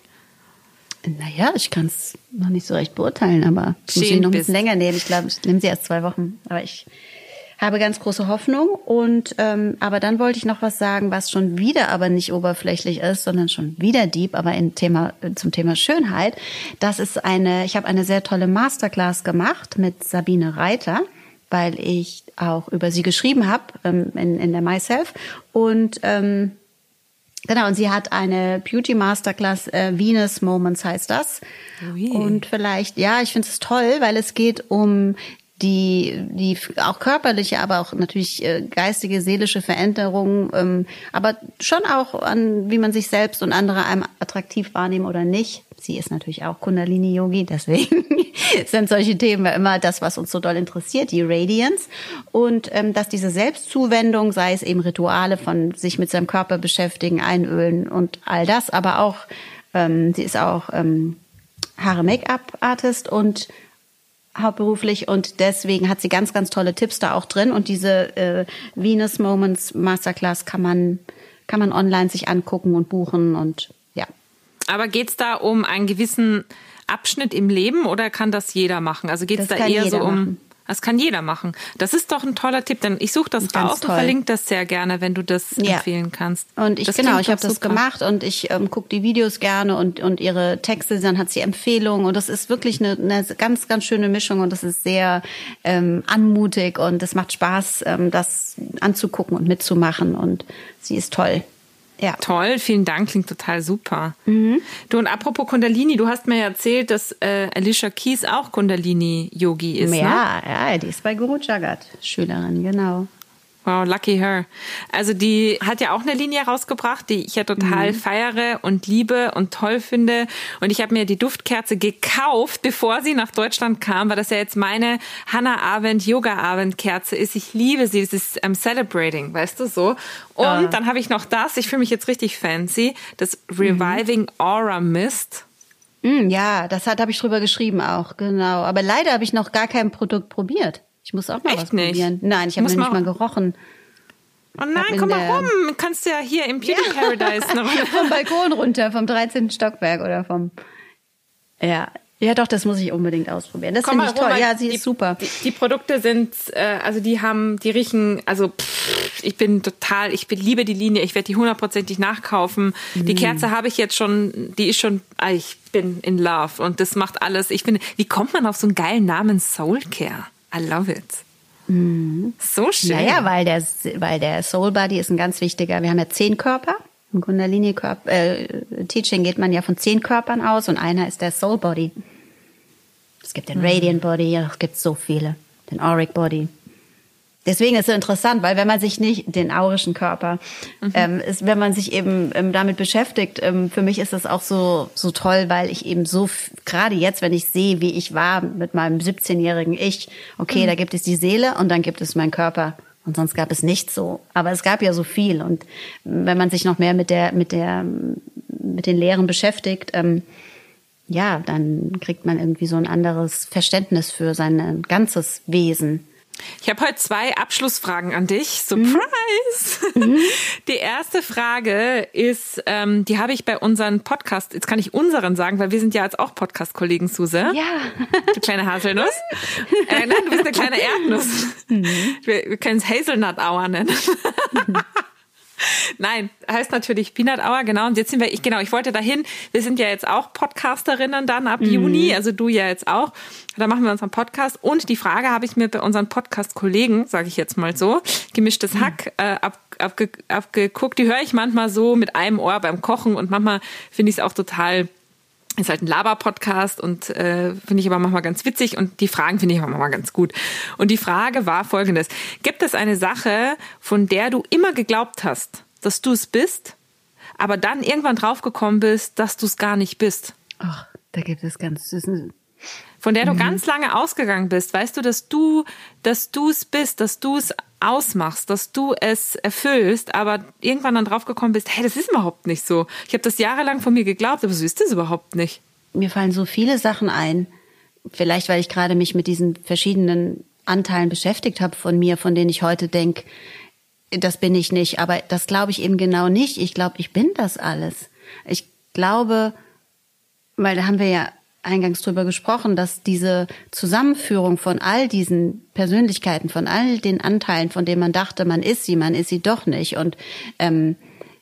Naja, ich kann es noch nicht so recht beurteilen, aber ich muss sie noch ein bisschen länger nehmen. Ich glaube, ich nehme sie erst zwei Wochen. Aber ich habe ganz große Hoffnung. Und ähm, aber dann wollte ich noch was sagen, was schon wieder aber nicht oberflächlich ist, sondern schon wieder deep, aber im Thema, zum Thema Schönheit. Das ist eine, ich habe eine sehr tolle Masterclass gemacht mit Sabine Reiter, weil ich auch über sie geschrieben habe ähm, in, in der Myself. Und ähm, genau, und sie hat eine Beauty Masterclass, äh, Venus Moments heißt das. Ui. Und vielleicht, ja, ich finde es toll, weil es geht um die, die auch körperliche, aber auch natürlich äh, geistige, seelische Veränderungen, ähm, aber schon auch an, wie man sich selbst und andere einem attraktiv wahrnehmen oder nicht. Sie ist natürlich auch Kundalini-Yogi, deswegen sind solche Themen ja immer das, was uns so doll interessiert, die Radiance. Und ähm, dass diese Selbstzuwendung, sei es eben Rituale von sich mit seinem Körper beschäftigen, einölen und all das, aber auch, ähm, sie ist auch ähm, Haare-Make-up-Artist und hauptberuflich und deswegen hat sie ganz, ganz tolle Tipps da auch drin und diese äh, Venus Moments Masterclass kann man, kann man online sich angucken und buchen und ja. Aber geht's da um einen gewissen Abschnitt im Leben oder kann das jeder machen? Also geht's da eher so um... Machen. Das kann jeder machen. Das ist doch ein toller Tipp, denn ich suche das Ganz raus toll. und verlinke das sehr gerne, wenn du das ja. empfehlen kannst. Und ich das genau, ich habe das super. gemacht und ich ähm, gucke die Videos gerne und und ihre Texte, dann hat sie Empfehlungen und das ist wirklich eine, eine ganz ganz schöne Mischung und das ist sehr ähm, anmutig und es macht Spaß, ähm, das anzugucken und mitzumachen und sie ist toll. Ja. Toll, vielen Dank, klingt total super. Mhm. Du, und apropos Kundalini, du hast mir ja erzählt, dass äh, Alicia Keys auch Kundalini-Yogi ist, ja, ne? Ja, die ist bei Guru Jagat, Schülerin, genau. Wow, lucky her. Also die hat ja auch eine Linie rausgebracht, die ich ja total mhm. feiere und liebe und toll finde. Und ich habe mir die Duftkerze gekauft, bevor sie nach Deutschland kam, weil das ja jetzt meine Hannah-Arendt-Yoga-Abend-Kerze ist. Ich liebe sie, das ist um, Celebrating, weißt du so. Und ah. dann habe ich noch das, ich fühle mich jetzt richtig fancy, das Reviving mhm. Aura Mist. Mm, ja, das hat habe ich drüber geschrieben auch, genau. Aber leider habe ich noch gar kein Produkt probiert. Ich muss auch mal Echt was nicht? probieren. Nein, ich habe noch nicht mal gerochen. Oh nein, komm mal rum. Kannst du ja hier im Beauty ja. Paradise noch vom Balkon runter, vom dreizehnten Stockwerk oder vom... Ja, ja doch, das muss ich unbedingt ausprobieren. Das finde ich toll. Ja, sie die, ist super. Die, die Produkte sind, äh, also die haben, die riechen, also pff, ich bin total, ich liebe die Linie. Ich werde die hundertprozentig nachkaufen. Mhm. Die Kerze habe ich jetzt schon, die ist schon, ich bin in love und das macht alles. Ich finde, wie kommt man auf so einen geilen Namen Soul Care? I love it. Mhm. So schön. Naja, weil der, weil der Soul Body ist ein ganz wichtiger. Wir haben ja zehn Körper. Im Kundalini-Körper, äh, Teaching geht man ja von zehn Körpern aus und einer ist der Soul Body. Es gibt den mhm. Radiant Body, ja, es gibt so viele. Den Auric Body. Deswegen ist es so interessant, weil wenn man sich nicht, den aurischen Körper, mhm. ähm, ist, wenn man sich eben ähm, damit beschäftigt, ähm, für mich ist das auch so, so toll, weil ich eben so, gerade jetzt, wenn ich sehe, wie ich war mit meinem siebzehnjährigen Ich, okay, mhm. da gibt es die Seele und dann gibt es meinen Körper. Und sonst gab es nichts so. Aber es gab ja so viel. Und wenn man sich noch mehr mit der, mit der, mit den Lehren beschäftigt, ähm, ja, dann kriegt man irgendwie so ein anderes Verständnis für sein ganzes Wesen. Ich habe heute zwei Abschlussfragen an dich. Surprise! Mhm. Die erste Frage ist, ähm, die habe ich bei unseren Podcast, jetzt kann ich unseren sagen, weil wir sind ja jetzt auch Podcast-Kollegen, Suse. Ja. Du kleine Haselnuss. äh, nein, du bist eine kleine Erdnuss. Mhm. Wir, wir können es Hazelnut Hour nennen. Mhm. Nein, heißt natürlich Peanut Hour, genau. Und jetzt sind wir, ich, genau, ich wollte dahin, wir sind ja jetzt auch Podcasterinnen dann ab mhm. Juni, also du ja jetzt auch. Da machen wir unseren Podcast. Und die Frage habe ich mir bei unseren Podcast-Kollegen, sage ich jetzt mal so, gemischtes Hack, äh, ab, abge, abgeguckt. Die höre ich manchmal so mit einem Ohr beim Kochen und manchmal finde ich es auch total, ist halt ein Laber-Podcast und äh, finde ich aber manchmal ganz witzig und die Fragen finde ich aber manchmal ganz gut. Und die Frage war folgendes: Gibt es eine Sache, von der du immer geglaubt hast, dass du es bist, aber dann irgendwann draufgekommen bist, dass du es gar nicht bist? Ach, da gibt es ganz süßen... Von der du mhm. ganz lange ausgegangen bist, weißt du, dass du, dass du es bist, dass du es ausmachst, dass du es erfüllst, aber irgendwann dann draufgekommen bist, hey, das ist überhaupt nicht so. Ich habe das jahrelang von mir geglaubt, aber so ist das überhaupt nicht. Mir fallen so viele Sachen ein. Vielleicht, weil ich gerade mich mit diesen verschiedenen Anteilen beschäftigt habe von mir, von denen ich heute denke, das bin ich nicht. Aber das glaube ich eben genau nicht. Ich glaube, ich bin das alles. Ich glaube, weil da haben wir ja eingangs drüber gesprochen, dass diese Zusammenführung von all diesen Persönlichkeiten, von all den Anteilen, von denen man dachte, man ist sie, man ist sie doch nicht. Und ähm,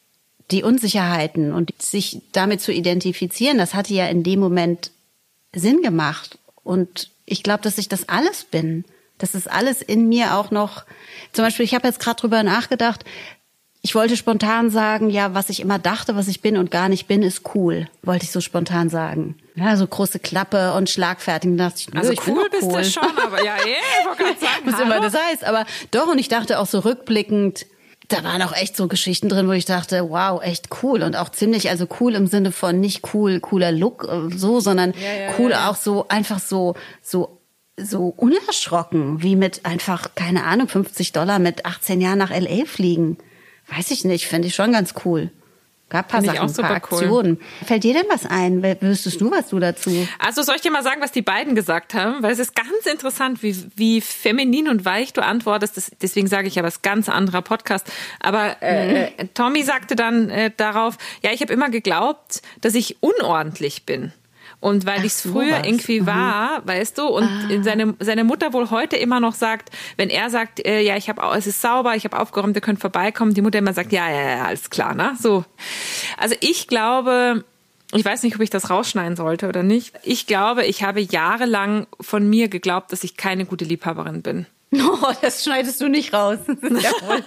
die Unsicherheiten und sich damit zu identifizieren, das hatte ja in dem Moment Sinn gemacht. Und ich glaube, dass ich das alles bin. Das ist alles in mir auch noch. Zum Beispiel, ich habe jetzt gerade drüber nachgedacht, ich wollte spontan sagen, ja, was ich immer dachte, was ich bin und gar nicht bin, ist cool. Wollte ich so spontan sagen. Ja, so große Klappe und schlagfertig. Da dachte ich, also ich cool bin bist cool. du schon, aber ja, eh, ich wollte gerade sagen, was immer das heißt. Aber doch, und ich dachte auch so rückblickend, da waren auch echt so Geschichten drin, wo ich dachte, wow, echt cool. Und auch ziemlich, also cool im Sinne von nicht cool, cooler Look, so, sondern ja, ja, cool ja. auch so, einfach so, so, so unerschrocken, wie mit einfach, keine Ahnung, fünfzig Dollar mit achtzehn Jahren nach L A fliegen. Weiß ich nicht, finde ich schon ganz cool. Gab ein paar Find ich Sachen, auch super ein paar Aktionen. Cool. Fällt dir denn was ein? Wüsstest du was du dazu? Also soll ich dir mal sagen, was die beiden gesagt haben? Weil es ist ganz interessant, wie, wie feminin und weich du antwortest. Das, deswegen sage ich ja, was ganz anderer Podcast. Aber äh, mhm. Tommy sagte dann äh, darauf, ja, ich habe immer geglaubt, dass ich unordentlich bin. Und weil ich es so früher was. irgendwie war, mhm. weißt du, und ah. seine seine Mutter wohl heute immer noch sagt, wenn er sagt, äh, ja, ich habe, es ist sauber, ich habe aufgeräumt, ihr könnt vorbeikommen, die Mutter immer sagt, ja, ja, ja, alles klar, ne? So. Also ich glaube, ich weiß nicht, ob ich das rausschneiden sollte oder nicht. Ich glaube, ich habe jahrelang von mir geglaubt, dass ich keine gute Liebhaberin bin. Oh, das schneidest du nicht raus. Das ist ja wohl.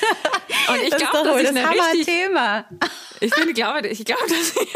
Und ich glaube, das ist ein richtig Thema. Ich bin, glaube, ich glaube, dass ich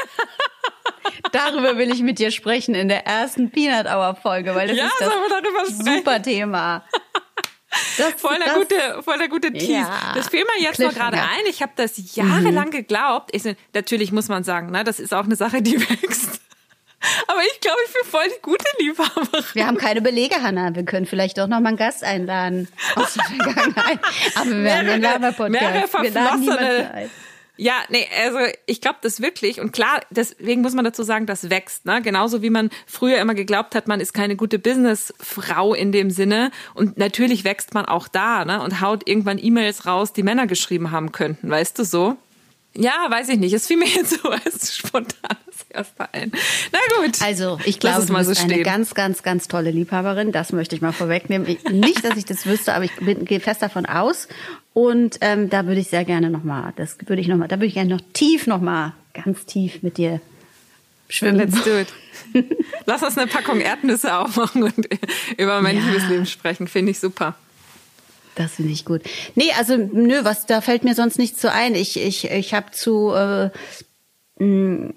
darüber will ich mit dir sprechen in der ersten Peanut Hour Folge, weil das ja, ist das super Thema. Das, voll der das, gute, voll der gute Tease. Ja, das fiel mir jetzt nur gerade ein. Ich habe das jahrelang mhm. geglaubt. Ich, natürlich muss man sagen, ne, das ist auch eine Sache, die wächst. Aber ich glaube, ich bin voll die gute Liebhaberin. Wir haben keine Belege, Hannah. Wir können vielleicht doch noch mal einen Gast einladen aus der Vergangenheit. Aber wir mehrere, haben einen Laber-Podcast. Mehrere verflossene... Ja, nee, also ich glaube das wirklich. Und klar, deswegen muss man dazu sagen, das wächst. Ne? Genauso wie man früher immer geglaubt hat, man ist keine gute Businessfrau in dem Sinne. Und natürlich wächst man auch da, ne? Und haut irgendwann E-Mails raus, die Männer geschrieben haben könnten. Weißt du so? Ja, weiß ich nicht. Es fiel mir jetzt so als spontanes Erste ein. Na gut. Also, ich glaube, du bist so eine ganz, ganz, ganz tolle Liebhaberin. Das möchte ich mal vorwegnehmen. Ich, nicht, dass ich das wüsste, aber ich bin, gehe fest davon aus. Und ähm, da würde ich sehr gerne nochmal, das würde ich nochmal, da würde ich gerne noch tief nochmal, ganz tief mit dir schwimmen. Let's do it. Lass uns eine Packung Erdnüsse aufmachen und über mein ja. Liebesleben sprechen. Finde ich super. Das finde ich gut. Nee, also nö, was da fällt mir sonst nichts so ein. Ich ich ich habe zu äh, mh,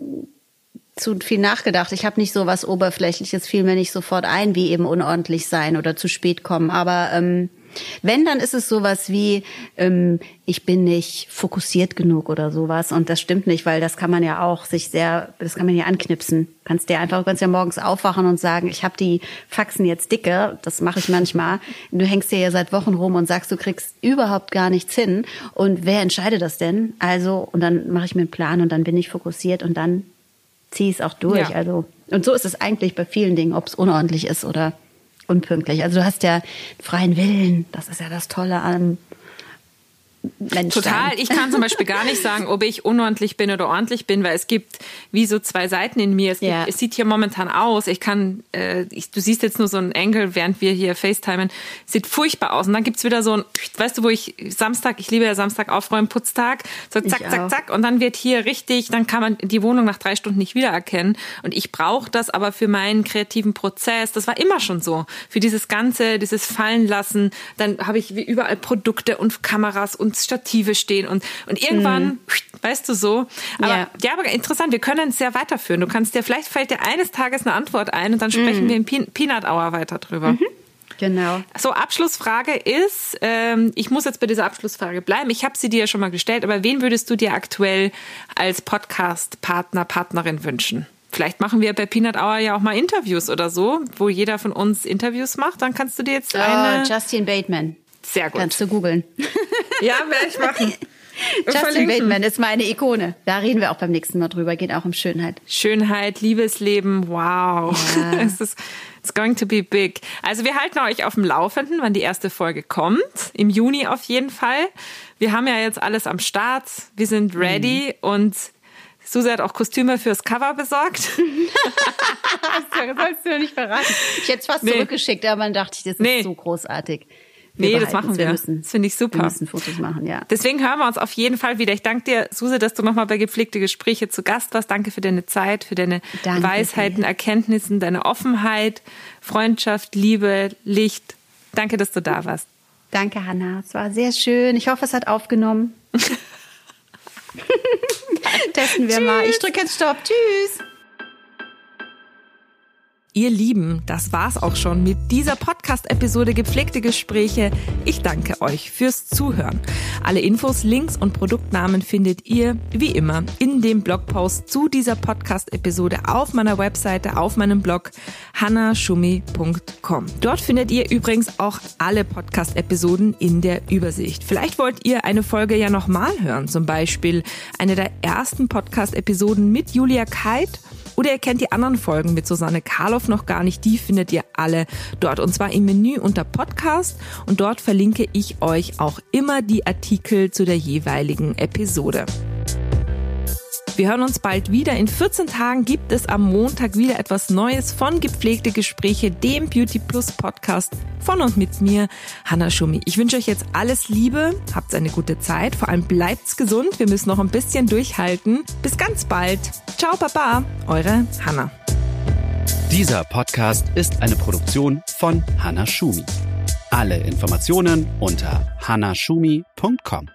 zu viel nachgedacht. Ich habe nicht so was Oberflächliches, fiel mir nicht sofort ein, wie eben unordentlich sein oder zu spät kommen. Aber ähm, wenn, dann ist es sowas wie, ähm, ich bin nicht fokussiert genug oder sowas. Und das stimmt nicht, weil das kann man ja auch sich sehr, das kann man ja anknipsen. Kannst dir einfach, du kannst ja morgens aufwachen und sagen, ich habe die Faxen jetzt dicke. Das mache ich manchmal. Du hängst dir ja seit Wochen rum und sagst, du kriegst überhaupt gar nichts hin. Und wer entscheidet das denn? Also, und dann mache ich mir einen Plan und dann bin ich fokussiert und dann ziehe ich es auch durch. Ja. Also, und so ist es eigentlich bei vielen Dingen, ob es unordentlich ist oder unpünktlich. Also du hast ja freien Willen. Das ist ja das Tolle am Menschsein. Total. Ich kann zum Beispiel gar nicht sagen, ob ich unordentlich bin oder ordentlich bin, weil es gibt wie so zwei Seiten in mir. Es, gibt, ja. es sieht hier momentan aus. Ich kann, äh, ich, du siehst jetzt nur so einen Engel, während wir hier FaceTimen. Sieht furchtbar aus. Und dann gibt's wieder so ein, weißt du, wo ich Samstag, ich liebe ja Samstag aufräumen, Putztag, so zack, ich zack, auch. zack. Und dann wird hier richtig, dann kann man die Wohnung nach drei Stunden nicht wiedererkennen. Und ich brauche das aber für meinen kreativen Prozess. Das war immer schon so. Für dieses Ganze, dieses Fallenlassen. Dann habe ich wie überall Produkte und Kameras und Stative stehen und, und irgendwann, mm. weißt du so. Aber ja. ja, aber interessant, wir können es ja weiterführen. Du kannst dir, vielleicht fällt dir eines Tages eine Antwort ein und dann sprechen mm. wir im Peanut Hour weiter drüber. Mhm. Genau. So, Abschlussfrage ist, ähm, ich muss jetzt bei dieser Abschlussfrage bleiben. Ich habe sie dir ja schon mal gestellt, aber wen würdest du dir aktuell als Podcast-Partner, Partnerin wünschen? Vielleicht machen wir bei Peanut Hour ja auch mal Interviews oder so, wo jeder von uns Interviews macht. Dann kannst du dir jetzt eine... Oh, Justin Bateman. Sehr gut. Kannst du googeln. Ja, werde ich machen. Justin Bateman ist meine Ikone. Da reden wir auch beim nächsten Mal drüber. Geht auch um Schönheit. Schönheit, Liebesleben, wow. Ja. Es ist, it's going to be big. Also wir halten euch auf dem Laufenden, wann die erste Folge kommt. Im Juni auf jeden Fall. Wir haben ja jetzt alles am Start. Wir sind ready mhm. und Susi hat auch Kostüme fürs Cover besorgt. Das sollst du ja nicht verraten. Ich hätte es fast nee. zurückgeschickt, aber dann dachte ich, das ist nee. so großartig. Wir nee, das machen wir. wir. Müssen, das finde ich super. Wir müssen Fotos machen, ja. Deswegen hören wir uns auf jeden Fall wieder. Ich danke dir, Susi, dass du nochmal bei Gepflegte Gespräche zu Gast warst. Danke für deine Zeit, für deine danke Weisheiten, dir. Erkenntnissen, deine Offenheit, Freundschaft, Liebe, Licht. Danke, dass du da warst. Danke, Hannah. Es war sehr schön. Ich hoffe, es hat aufgenommen. Testen wir Tschüss. mal. Ich drücke jetzt Stopp. Tschüss. Ihr Lieben, das war's auch schon mit dieser Podcast-Episode Gepflegte Gespräche. Ich danke euch fürs Zuhören. Alle Infos, Links und Produktnamen findet ihr, wie immer, in dem Blogpost zu dieser Podcast-Episode auf meiner Webseite, auf meinem Blog hannah schumi punkt com. Dort findet ihr übrigens auch alle Podcast-Episoden in der Übersicht. Vielleicht wollt ihr eine Folge ja nochmal hören, zum Beispiel eine der ersten Podcast-Episoden mit Julia Kait. Oder ihr kennt die anderen Folgen mit Susanne Karloff noch gar nicht, die findet ihr alle dort. Und zwar im Menü unter Podcast und dort verlinke ich euch auch immer die Artikel zu der jeweiligen Episode. Wir hören uns bald wieder. In vierzehn Tagen gibt es am Montag wieder etwas Neues von Gepflegte Gespräche, dem Beauty Plus Podcast von und mit mir, Hannah Schumi. Ich wünsche euch jetzt alles Liebe, habt eine gute Zeit, vor allem bleibt's gesund. Wir müssen noch ein bisschen durchhalten. Bis ganz bald. Ciao, Baba, eure Hannah. Dieser Podcast ist eine Produktion von Hannah Schumi. Alle Informationen unter hannah schumi punkt com.